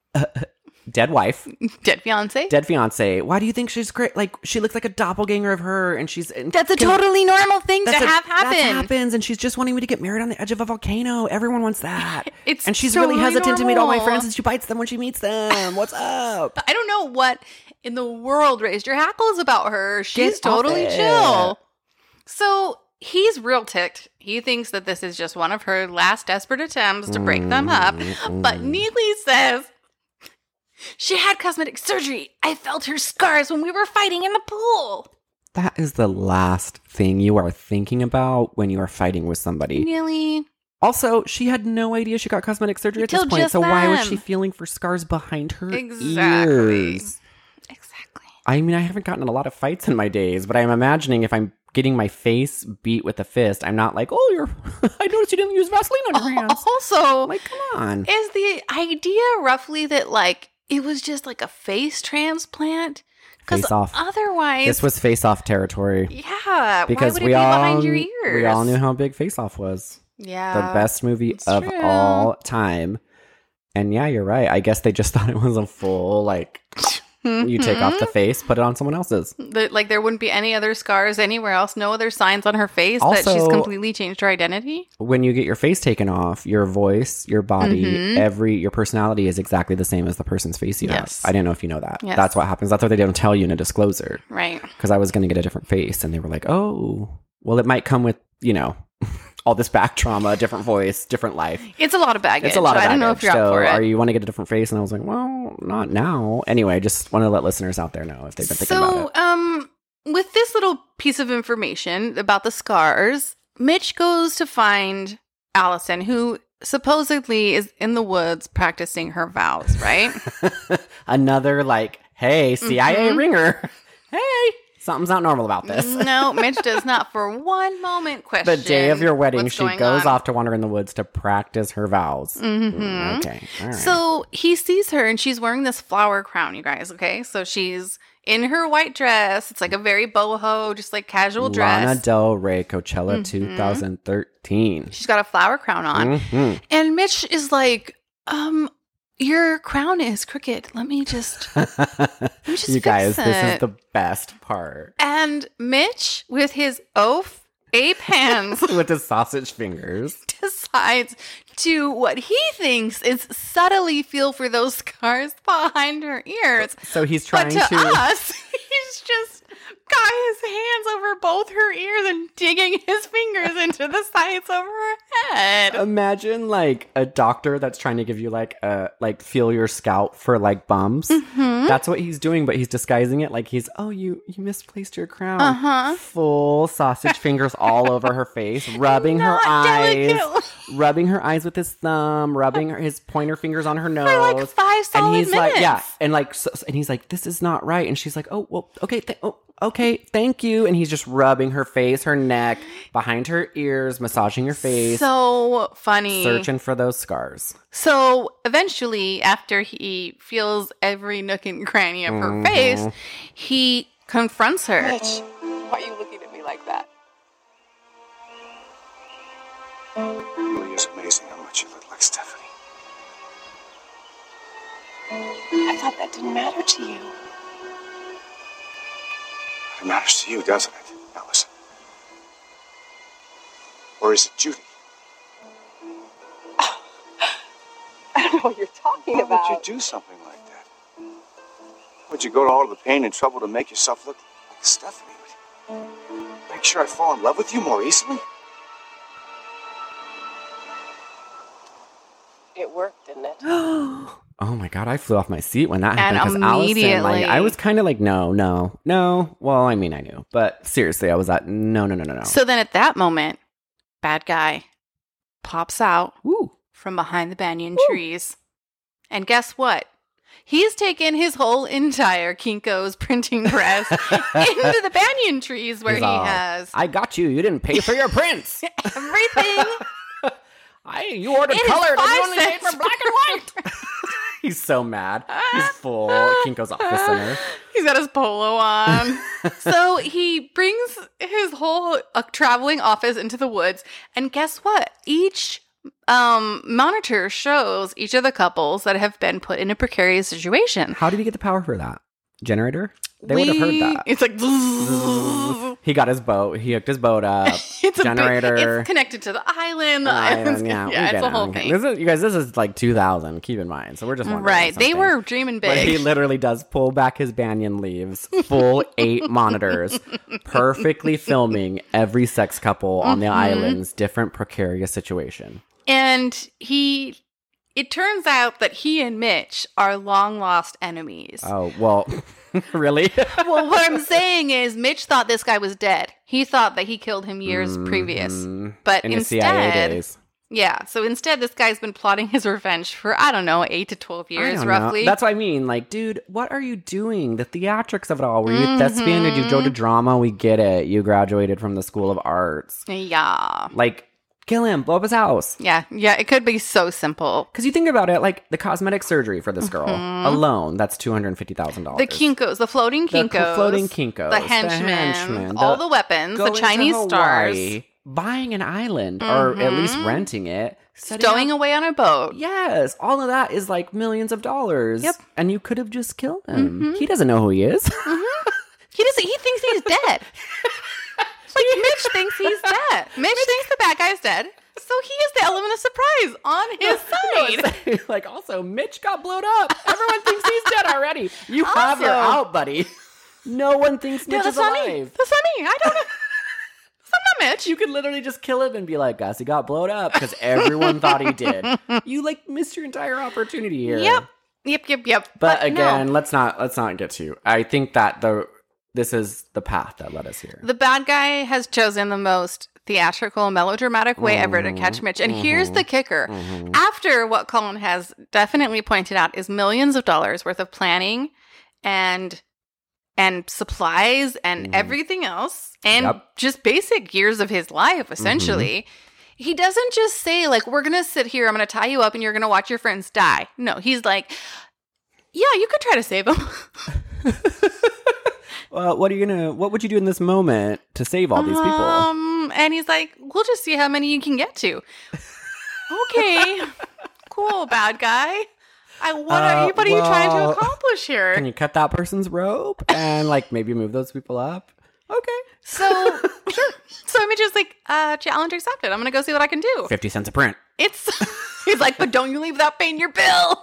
wife, dead fiance? Why do you think she's great? Like she looks like a doppelganger of her, and that's a totally normal thing to have happen. That happens, and she's just wanting me to get married on the edge of a volcano. Everyone wants that. And she's totally really hesitant normal to meet all my friends, and she bites them when she meets them. What's up? I don't know what in the world raised your hackles about her. She's totally chill. So he's real ticked. He thinks that this is just one of her last desperate attempts to break them up. But Neely says, she had cosmetic surgery. I felt her scars when we were fighting in the pool. That is the last thing you are thinking about when you are fighting with somebody. Neely. Also, she had no idea she got cosmetic surgery at this point. So why was she feeling for scars behind her ears? Exactly. I mean, I haven't gotten in a lot of fights in my days, but I'm imagining if I'm getting my face beat with a fist, I'm not like, oh, I noticed you didn't use Vaseline on your hands. Also, like, come on. Is the idea roughly that like it was just like a face transplant? Face off. Otherwise, this was face off territory. Yeah, because why would it be behind your ears? We all knew how big Face Off was. Yeah, the best movie of all time. And yeah, you're right. I guess they just thought it was a full like. You take off the face, put it on someone else's. Like there wouldn't be any other scars anywhere else, no other signs on her face that she's completely changed her identity. When you get your face taken off, your voice, your body, your personality is exactly the same as the person's face you have. I didn't know if you know that. Yes. That's what happens. That's what they don't tell you in a disclosure. Right. Because I was going to get a different face and they were like, oh, well, it might come with, all this back trauma, different voice, different life. It's a lot of baggage. It's a lot of baggage. I don't know if you're up for it. Are you want to get a different face? And I was like, well, not now. Anyway, just want to let listeners out there know if they've been thinking about it. With this little piece of information about the scars, Mitch goes to find Allison, who supposedly is in the woods practicing her vows, right? Another like, hey, CIA ringer. Hey. Something's not normal about this. No, Mitch does not for one moment question. The day of your wedding, she goes off to wander in the woods to practice her vows. Okay. All right. So he sees her and she's wearing this flower crown, you guys. Okay. So she's in her white dress. It's like a very boho, just like casual dress. Lana Del Rey, Coachella 2013. She's got a flower crown on. And Mitch is like, your crown is crooked. Let me just you guys, this is the best part. And Mitch, with his oaf ape hands, with his sausage fingers, decides to what he thinks is subtly feel for those scars behind her ears. So he's trying to us, he's just got his hands over both her ears and digging his fingers into the sides of her head. Imagine like a doctor that's trying to give you like feel your scalp for like bumps. That's what he's doing, but he's disguising it like he's, you misplaced your crown. Full sausage fingers all over her face, rubbing her eyes, rubbing her eyes with his thumb, rubbing his pointer fingers on her nose. For like 5 solid minutes. And he's like, this is not right. And she's like, oh, well, okay, okay, thank you. And he's just rubbing her face, her neck, behind her ears, massaging her face. So funny. Searching for those scars. So eventually, after he feels every nook and cranny of her face, he confronts her. Mitch, why are you looking at me like that? It really is amazing how much you look like Stephanie. I thought that didn't matter to you. It matters to you, doesn't it, Allison? Or is it Judy? I don't know what you're talking about. Why would you do something like that? Would you go to all the pain and trouble to make yourself look like Stephanie? Make sure I fall in love with you more easily? It worked, didn't it? Oh my God, I flew off my seat when that happened. And Allison, immediately, I was kind of like, no. Well, I mean, I knew. But seriously, I was at, no. So then at that moment, bad guy pops out from behind the banyan trees. And guess what? He's taken his whole entire Kinko's printing press into the banyan trees where has... I got you. You didn't pay for your prints. Everything. You ordered colored and you only paid for black and white. He's so mad. He's full Kinko's office center. He's got his polo on. So he brings his whole traveling office into the woods. And guess what? Each monitor shows each of the couples that have been put in a precarious situation. How did he get the power for that? Generator? They would have heard that. It's like... He got his boat. He hooked his boat up. It's generator. It's connected to the island. The island's it's a whole thing. This is like 2000. Keep in mind. So we're just right. They were dreaming big. But he literally does pull back his banyan leaves. Full 8 monitors, perfectly filming every sex couple on the island's different precarious situation. And it turns out that he and Mitch are long lost enemies. Oh, well, really? Well, what I'm saying is Mitch thought this guy was dead. He thought that he killed him years previous. But in instead, his CIA days. Yeah, so instead this guy's been plotting his revenge for, 8 to 12 years, roughly. That's what I mean. Like, dude, what are you doing? The theatrics of it all. Were you a thespian? Did you go to drama? We get it. You graduated from the School of Arts. Yeah. Like, kill him, blow up his house. Yeah, it could be so simple. Because you think about it, like the cosmetic surgery for this girl alone, that's $250,000. The Kinkos, the floating Kinkos. The henchmen. All the weapons, the Chinese stars. Buying an island, or at least renting it. Stowing away on a boat. Yes, all of that is like millions of dollars. Yep. And you could have just killed him. He doesn't know who he is. He thinks he's dead. Like, Mitch thinks he's dead. Mitch thinks the bad guy's dead. So he is the element of surprise on his side. Like, also, Mitch got blown up. Everyone thinks he's dead already. You have your out, buddy. No one thinks Mitch is alive. That's not me. I don't know. I'm not Mitch. You could literally just kill him and be like, guys, he got blown up because everyone thought he did. You, like, missed your entire opportunity here. Yep. But again, let's not get to. I think that this is the path that led us here. The bad guy has chosen the most theatrical, melodramatic way ever to catch Mitch. And here's the kicker. After what Colin has definitely pointed out is millions of dollars worth of planning and supplies and everything else and just basic years of his life, essentially. He doesn't just say, like, we're going to sit here, I'm going to tie you up and you're going to watch your friends die. No, he's like, yeah, you could try to save them. Well, what would you do in this moment to save all these people? And he's like, we'll just see how many you can get to. Okay, cool, bad guy. What are you trying to accomplish here? Can you cut that person's rope and like maybe move those people up? Okay. So, sure. So Mitch is like, challenge accepted. I'm going to go see what I can do. 50 cents a print. He's like, but don't you leave without paying your bill.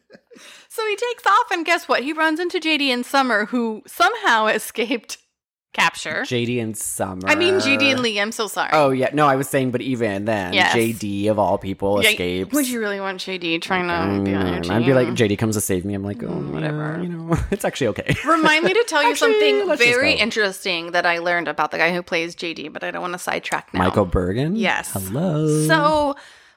So he takes off, and guess what? He runs into JD and Summer, who somehow escaped capture. JD and Summer. I mean, JD and Lee. I'm so sorry. Oh, yeah. No, I was saying, but even then, Yes. JD of all people escapes. Would you really want JD trying to be on your team? I'd be like, JD comes to save me. I'm like, oh, whatever. You know, it's actually okay. Remind me to tell you Actually, something let's just very go. interesting that I learned about the guy who plays JD, but I don't want to sidetrack now. Michael Bergen? Yes. Hello. So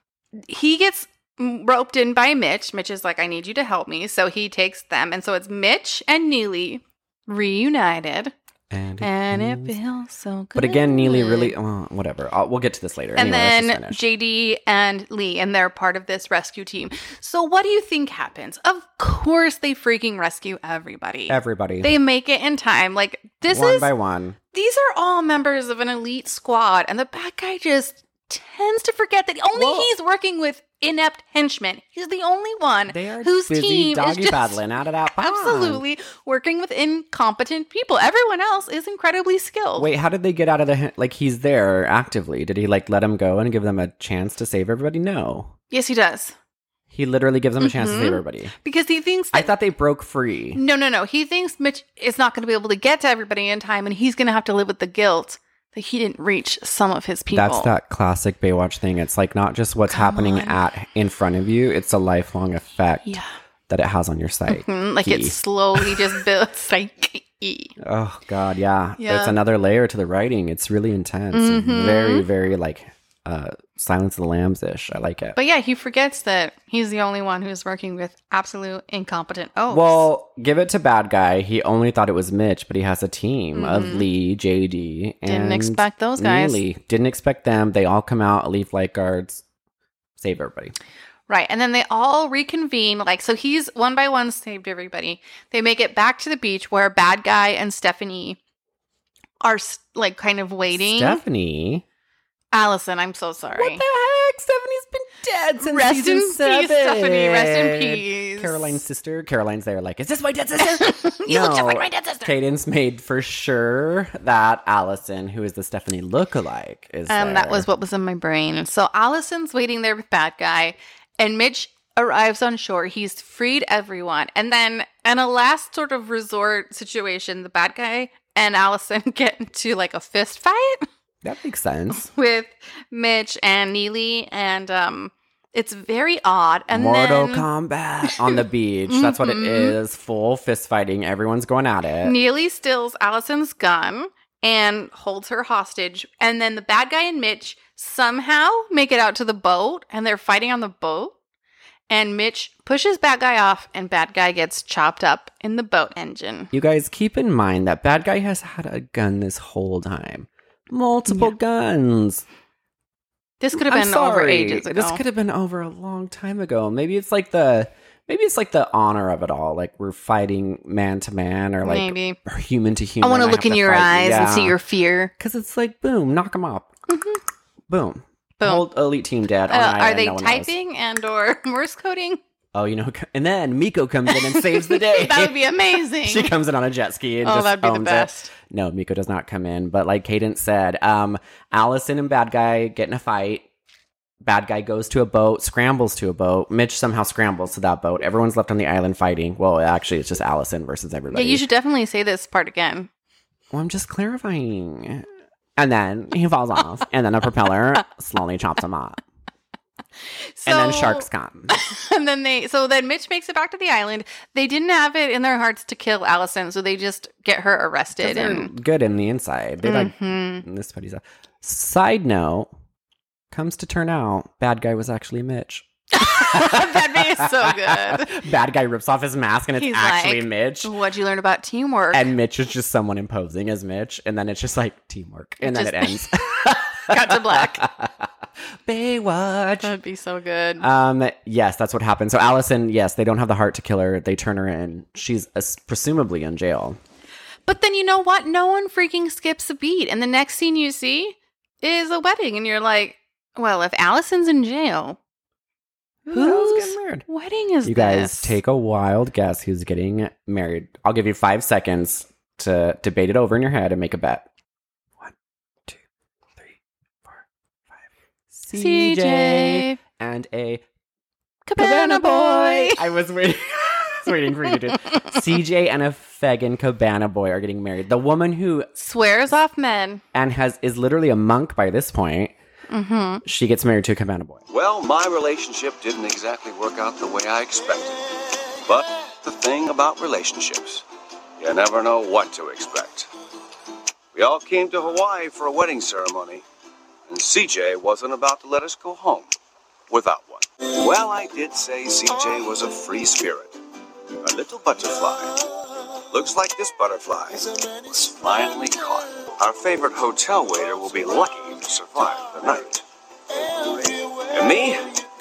he gets roped in by Mitch. Mitch is like, I need you to help me. So he takes them. And so it's Mitch and Neely reunited. And it feels so good. But again, Neely really, whatever. We'll get to this later. And anyway, then JD and Lee, and they're part of this rescue team. So what do you think happens? Of course they freaking rescue everybody. Everybody. They make it in time. Like, this one is... by one. These are all members of an elite squad, and the bad guy just tends to forget that he's working with inept henchmen. He's the only one whose busy team is doggy just paddling out of that pond. absolutely working with incompetent people. Everyone else is incredibly skilled. Wait, how did they get out of the... Like, he's there actively. Did he, like, let him go and give them a chance to save everybody? No. Yes, he does. He literally gives them a chance to save everybody. Because he thinks I thought they broke free. No. He thinks Mitch is not going to be able to get to everybody in time, and he's going to have to live with the guilt that he didn't reach some of his people. That's that classic Baywatch thing. It's like not just what's happening in front of you, it's a lifelong effect that it has on your psyche. Like it slowly just builds psyche. Oh God, yeah. It's another layer to the writing. It's really intense. Very, very like Silence of the Lambs-ish. I like it. But yeah, he forgets that he's the only one who's working with absolute incompetent oafs. Well, give it to bad guy. He only thought it was Mitch, but he has a team of Lee, JD, and didn't expect those guys. Neely. Didn't expect them. They all come out, elite lifeguards, save everybody. Right. And then they all reconvene. Like, so he's one by one saved everybody. They make it back to the beach where bad guy and Stephanie are like kind of waiting. Stephanie? Allison, I'm so sorry. What the heck? Stephanie's been dead since Rest season in 7. peace, Stephanie. Rest in peace. Caroline's sister. Caroline's there like, is this my dead sister? You look just like my dead sister. Cadence made for sure that Allison, who is the Stephanie lookalike, is there. That was what was in my brain. So Allison's waiting there with bad guy, and Mitch arrives on shore. He's freed everyone. And then in a last sort of resort situation, the bad guy and Allison get into like a fist fight. That makes sense. With Mitch and Neely, and it's very odd. And Mortal then Kombat on the beach. That's what it is. Full fist fighting. Everyone's going at it. Neely steals Allison's gun and holds her hostage. And then the bad guy and Mitch somehow make it out to the boat, and they're fighting on the boat. And Mitch pushes bad guy off, and bad guy gets chopped up in the boat engine. You guys keep in mind that bad guy has had a gun this whole time. Multiple guns. This could have been over ages ago. This could have been over a long time ago. Maybe it's like the honor of it all. Like we're fighting man to man, or like or human to human. I want to look in your eyes and see your fear. Because it's like boom, knock them up. Boom. Whole elite team dead. Are they typing and or Morse coding? Oh, you know, and then Miko comes in and saves the day. That would be amazing. She comes in on a jet ski and just that'd be the best. No, Miko does not come in. But like Cadence said, Allison and bad guy get in a fight. Bad guy goes to a boat, scrambles to a boat. Mitch somehow scrambles to that boat. Everyone's left on the island fighting. Well, actually, it's just Allison versus everybody. Yeah, you should definitely say this part again. Well, I'm just clarifying. And then he falls off. And then a propeller slowly chops him up. So, and then sharks come. And then then Mitch makes it back to the island. They didn't have it in their hearts to kill Allison, so they just get her arrested. And good in the inside. They like this buddy's up. Side note, comes to turn out, bad guy was actually Mitch. That'd be so good. Bad guy rips off his mask and it's actually like, Mitch. What'd you learn about teamwork? And Mitch is just someone imposing as Mitch, and then it's just like teamwork, and then it ends. Cut to black. Baywatch. That'd be so good. Yes, that's what happened. So Allison, yes, they don't have the heart to kill her. They turn her in. She's presumably in jail. But then you know what? No one freaking skips a beat. And the next scene you see is a wedding. And you're like, well, if Allison's in jail, who's getting married? Wedding is you guys take a wild guess who's getting married. I'll give you 5 seconds to debate it over in your head and make a bet. 1, 2, 3, 4, 5. CJ and a Cabana boy. I was waiting. waiting for you to. CJ and a Fagin Cabana boy are getting married. The woman who swears off men and is literally a monk by this point. Mm-hmm. She gets married to a Cabana boy. Well, my relationship didn't exactly work out the way I expected. But the thing about relationships, you never know what to expect. We all came to Hawaii for a wedding ceremony, and CJ wasn't about to let us go home without one. Well, I did say CJ was a free spirit, a little butterfly. Looks like this butterfly was finally caught. Our favorite hotel waiter will be lucky to survive the night. And me?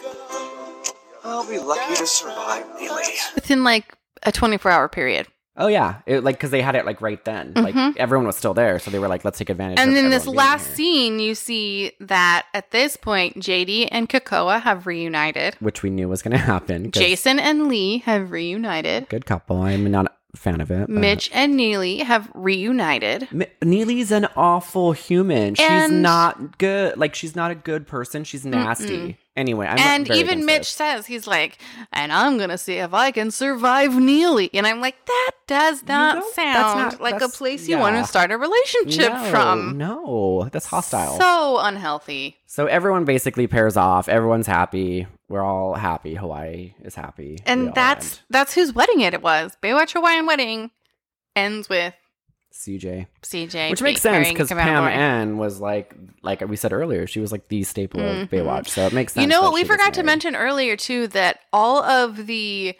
I'll be lucky to survive Neely. Within like a 24-hour period. Oh, yeah. Because they had it like right then. Mm-hmm. Like everyone was still there. So they were like, let's take advantage and of it. And then this last scene, you see that at this point, JD and Kakoa have reunited. Which we knew was going to happen. Jason and Lee have reunited. Good couple. I'm not a fan of it. Mitch and Neely have reunited. Neely's an awful human. She's not good. Like, she's not a good person. She's nasty. Mm-mm. Anyway, and even Mitch says, he's like, and I'm going to see if I can survive Neely. And I'm like, that does not sound like a place you want to start a relationship from. No, that's hostile. So unhealthy. So everyone basically pairs off. Everyone's happy. We're all happy. Hawaii is happy. And that's whose wedding it was. Baywatch Hawaiian Wedding ends with CJ. Which makes sense because Pam Ann was like we said earlier, she was like the staple of Baywatch. So it makes sense. You know what we forgot to mention earlier too, that all of the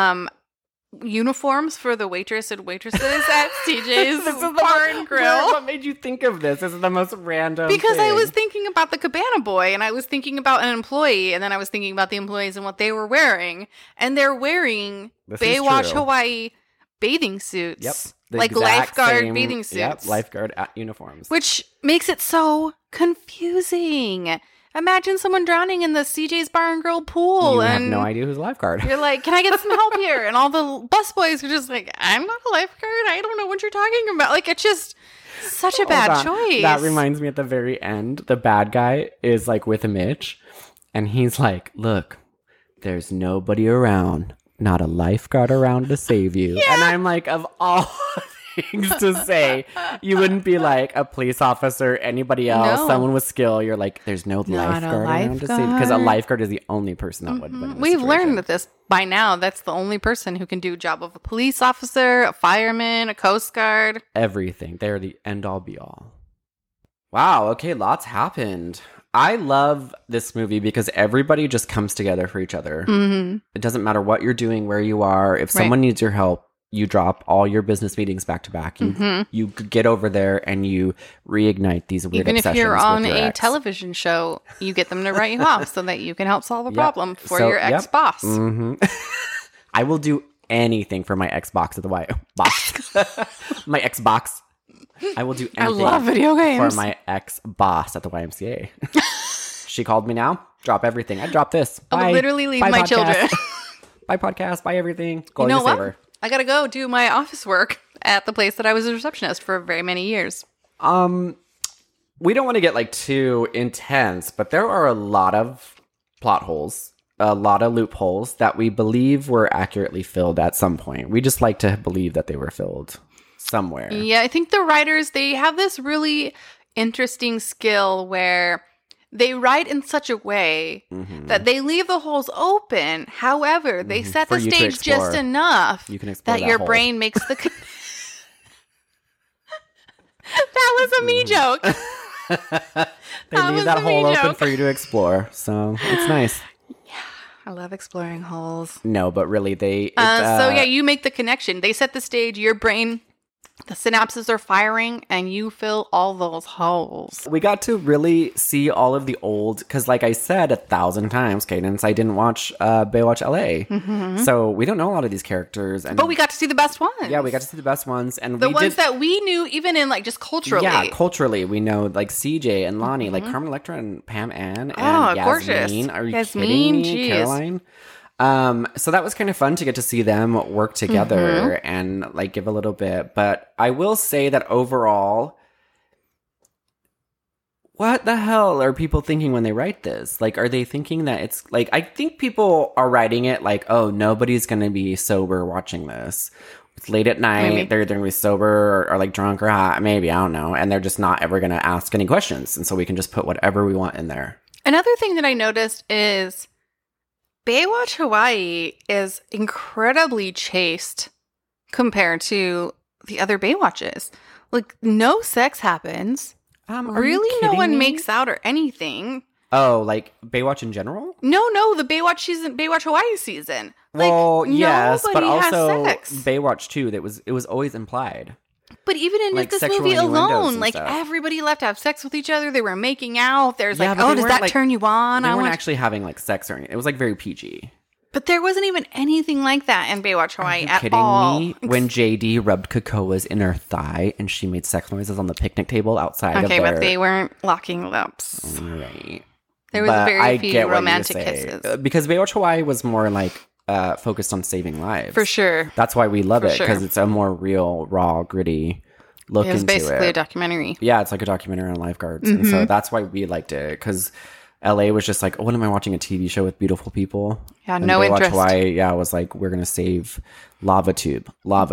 uniforms for the waitress and waitresses at CJ's Bar and Grill. What made you think of this? This is the most random Because thing. I was thinking about the Cabana boy, and I was thinking about an employee, and then I was thinking about the employees and what they were wearing. And they're wearing Baywatch Hawaii bathing suits. Yep. Like lifeguard bathing suits. Yep, lifeguard uniforms. Which makes it so confusing. Imagine someone drowning in the CJ's Bar and Grill pool. You and have no idea who's a lifeguard. You're like, can I get some help here? And all the busboys are just like, I'm not a lifeguard. I don't know what you're talking about. Like, it's just such a bad choice. That reminds me at the very end, the bad guy is like with Mitch. And he's like, look, there's nobody around. Not a lifeguard around to save you. Yeah. And I'm like, of all things to say, you wouldn't be like a police officer, anybody else, someone with skill. You're like, there's no lifeguard around to save you. Because a lifeguard is the only person that would win. We've learned that this by now. That's the only person who can do a job of a police officer, a fireman, a Coast Guard. Everything. They're the end all be all. Wow. Okay. Lots happened. I love this movie because everybody just comes together for each other. Mm-hmm. It doesn't matter what you're doing, where you are. If someone needs your help, you drop all your business meetings back to back. You get over there and you reignite these weird obsessions. Even if you're on a television show, you get them to write you off so that you can help solve a problem for your ex-boss. Mm-hmm. I will do anything for my Xbox at the box. My Xbox. I will do anything. I love video games. For my ex-boss at the YMCA. She called me now. Drop everything. I drop this. I will literally leave my children. Buy podcast. Buy everything. You know what? I gotta go do my office work at the place that I was a receptionist for very many years. We don't want to get like too intense, but there are a lot of plot holes, a lot of loopholes that we believe were accurately filled at some point. We just like to believe that they were filled somewhere. Yeah, I think the writers, they have this really interesting skill where they write in such a way that they leave the holes open. However, they set the stage just enough that your brain makes the... That was a me joke. They leave that hole open for you to explore. So it's nice. Yeah, I love exploring holes. No, but really they... you make the connection. They set the stage, your brain... The synapses are firing and you fill all those holes. We got to really see all of the old, because like I said 1,000 times, Cadence, I didn't watch Baywatch LA. Mm-hmm. So we don't know a lot of these characters. But we got to see the best ones. Yeah, we got to see the best ones. And the ones that we knew even in like just culturally. Yeah, culturally. We know like CJ and Lonnie, like Carmen Electra and Pam Ann and Yasmin. Gorgeous. Are you kidding me? Geez. Caroline? So that was kind of fun to get to see them work together and like give a little bit. But I will say that overall, what the hell are people thinking when they write this? Like, are they thinking that it's like, I think people are writing it like, oh, nobody's going to be sober watching this. It's late at night. Maybe. They're going to be sober or like drunk or hot. Maybe, I don't know. And they're just not ever going to ask any questions. And so we can just put whatever we want in there. Another thing that I noticed is Baywatch Hawaii is incredibly chaste compared to the other Baywatches. Like, no sex happens. Really, no one makes out or anything. Oh, like Baywatch in general? No, the Baywatch Hawaii season. Well, like, yes, but also sex. Baywatch too. It was always implied. But even in like this movie alone, like stuff. Everybody left to have sex with each other. They were making out. There's like, oh, does that turn you on? They weren't actually having like sex or anything. It was like very PG. But there wasn't even anything like that in Baywatch Hawaii at all. Are you kidding me? When JD rubbed Kakoa's inner thigh and she made sex noises on the picnic table outside of their... Okay, but they weren't locking lips. Right. There was very few romantic kisses. Because Baywatch Hawaii was more like focused on saving lives. For sure. That's why we love it, because it's a more real, raw, gritty look into it. It's basically a documentary. Yeah, it's like a documentary on lifeguards. And so that's why we liked it, because... LA was just like, oh, what am I watching a TV show with beautiful people? Yeah, and no interest. Hawaii, was like, we're going to save Lava Tube.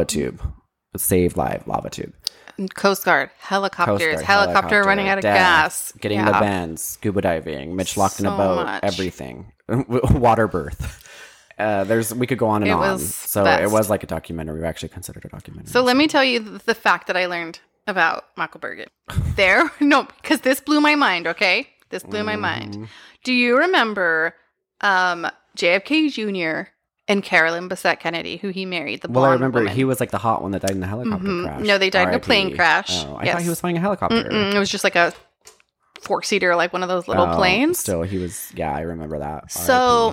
Save live Lava Tube. Coast Guard, helicopter running out of gas. Getting the bends, scuba diving, Mitch locked in a boat, everything. Water birth. We could go on and on. So it was like a documentary. We actually considered a documentary. So let me tell you the fact that I learned about Michael Bergen. Because this blew my mind, okay? This blew my mind. Do you remember JFK Jr. and Carolyn Bessette Kennedy, who he married? The blonde I remember woman. He was like the hot one that died in the helicopter crash. No, they died in a plane crash. Oh, I thought he was flying a helicopter. It was just like a 4-seater, like one of those little planes. Still, he was, I remember that. So,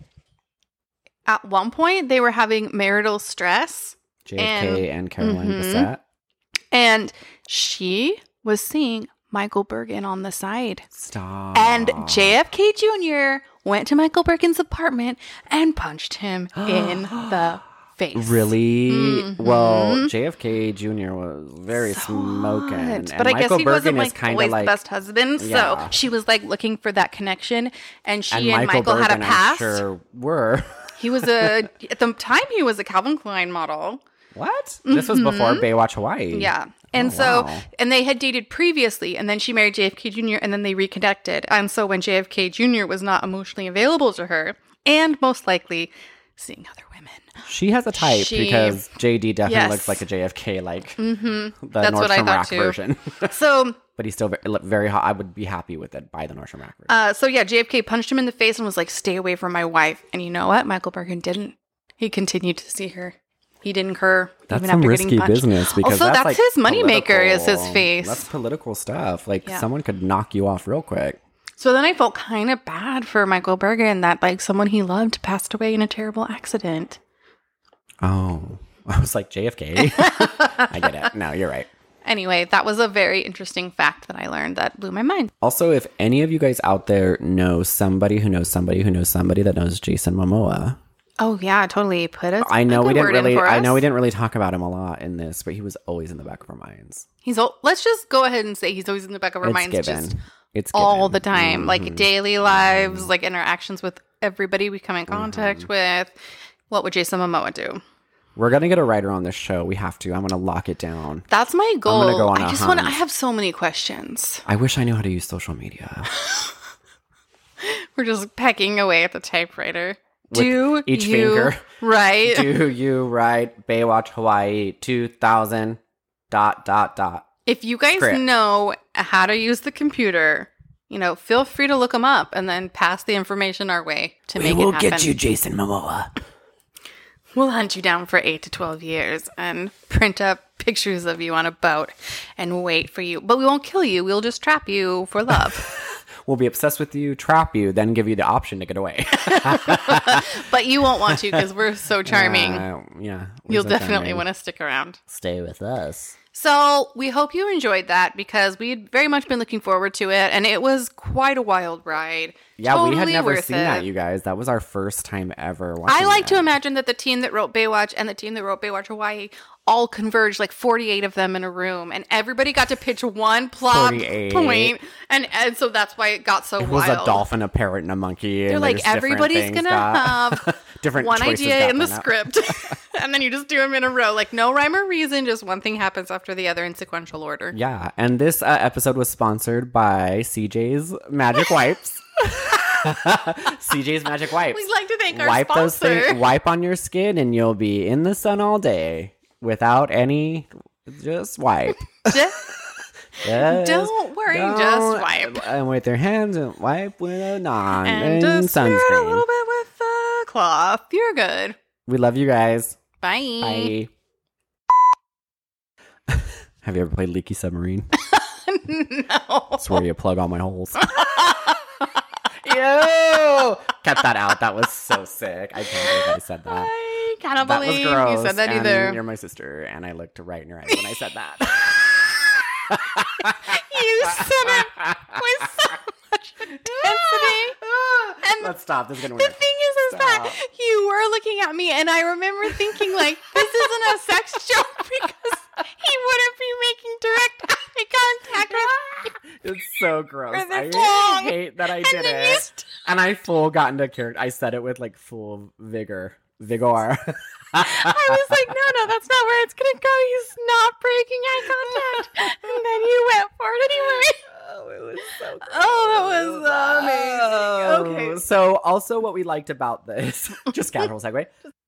at one point, they were having marital stress. JFK and Carolyn Bessette. And she was seeing Michael Bergen on the side. Stop. And JFK Jr. went to Michael Bergen's apartment and punched him in the face. Really? Well, JFK Jr. was very smoking. But I guess he wasn't like always the best husband. So she was like looking for that connection. And she and Michael had a past. I'm sure were. He was at the time he was a Calvin Klein model. What? This was before Baywatch Hawaii. Yeah. And and they had dated previously, and then she married JFK Jr., and then they reconnected. And so when JFK Jr. was not emotionally available to her, and most likely seeing other women. She has a type, because JD definitely looks like a JFK, like the That's Nordstrom Rack version. So, but he's still very hot. I would be happy with it by the Nordstrom Rack version. So JFK punched him in the face and was like, stay away from my wife. And you know what? Michael Bergen didn't. He continued to see her. He didn't incur. That's some risky business, because also, that's like his moneymaker is his face. That's political stuff. Like someone could knock you off real quick. So then I felt kind of bad for Michael Bergen that like someone he loved passed away in a terrible accident. Oh, I was like JFK. I get it. No, you're right. Anyway, that was a very interesting fact that I learned that blew my mind. Also, if any of you guys out there know somebody who knows somebody who knows somebody that knows Jason Momoa. Oh yeah, totally. I know we didn't really talk about him a lot in this, but he was always in the back of our minds. Let's just go ahead and say he's always in the back of our minds. It's given. All the time, like daily lives, like interactions with everybody we come in contact with. What would Jason Momoa do? We're gonna get a writer on this show. We have to. I'm gonna lock it down. That's my goal. I'm gonna go on a hunt. I have so many questions. I wish I knew how to use social media. We're just pecking away at the typewriter. With each finger. Right. Do you write Baywatch Hawaii 2000 ... If you guys know how to use the computer, feel free to look them up and then pass the information our way to make it happen. We will get you, Jason Momoa. We'll hunt you down for 8 to 12 years and print up pictures of you on a boat and wait for you. But we won't kill you. We'll just trap you for love. We'll be obsessed with you, trap you, then give you the option to get away. But you won't want to because we're so charming. Yeah. You'll definitely want to stick around. Stay with us. So we hope you enjoyed that because we'd very much been looking forward to it, and it was quite a wild ride. Yeah, totally we had never worth seen it. that, you guys. That was our first time ever watching I like it. to imagine that the team that wrote Baywatch and the team that wrote Baywatch Hawaii all converged, like 48 of them in a room, and everybody got to pitch one plot 48. point, and so that's why it got so It was wild. a dolphin, a parrot, and a monkey. They're and like, everybody's gonna have different one choices idea got in the thrown out. script, and then you just do them in a row, like no rhyme or reason, just one thing happens after the other in sequential order. Yeah, and this episode was sponsored by CJ's Magic Wipes. CJ's Magic Wipes. We'd like to thank our sponsor. Wipe on your skin, and you'll be in the sun all day without any. Just wipe. Don't worry, just wipe. And with your hands, and wipe with a non And just smear it a sunscreen. little bit with the cloth. You're good. We love you guys. Bye. Bye. Have you ever played Leaky Submarine? No. That's where you plug all my holes. Ew! Cut that out. That was so sick. I can't believe I said that. I cannot That was believe gross. you said that and either. You're my sister, and I looked right in your eyes when I said that. You said it with so much intensity. And Let's stop. This is gonna the work. thing is that you were looking at me, and I remember thinking, like, this isn't a sex joke because he wouldn't be making direct eye contact with me. It's so gross. For this I long. hate that I And did then you it. And I full got into character. I said it with like full vigor. I was like, no, that's not where it's gonna go. He's not breaking eye contact. And then you went for it anyway. Oh, it was so gross. Oh, that was amazing. Okay. So also what we liked about this, just casual segue.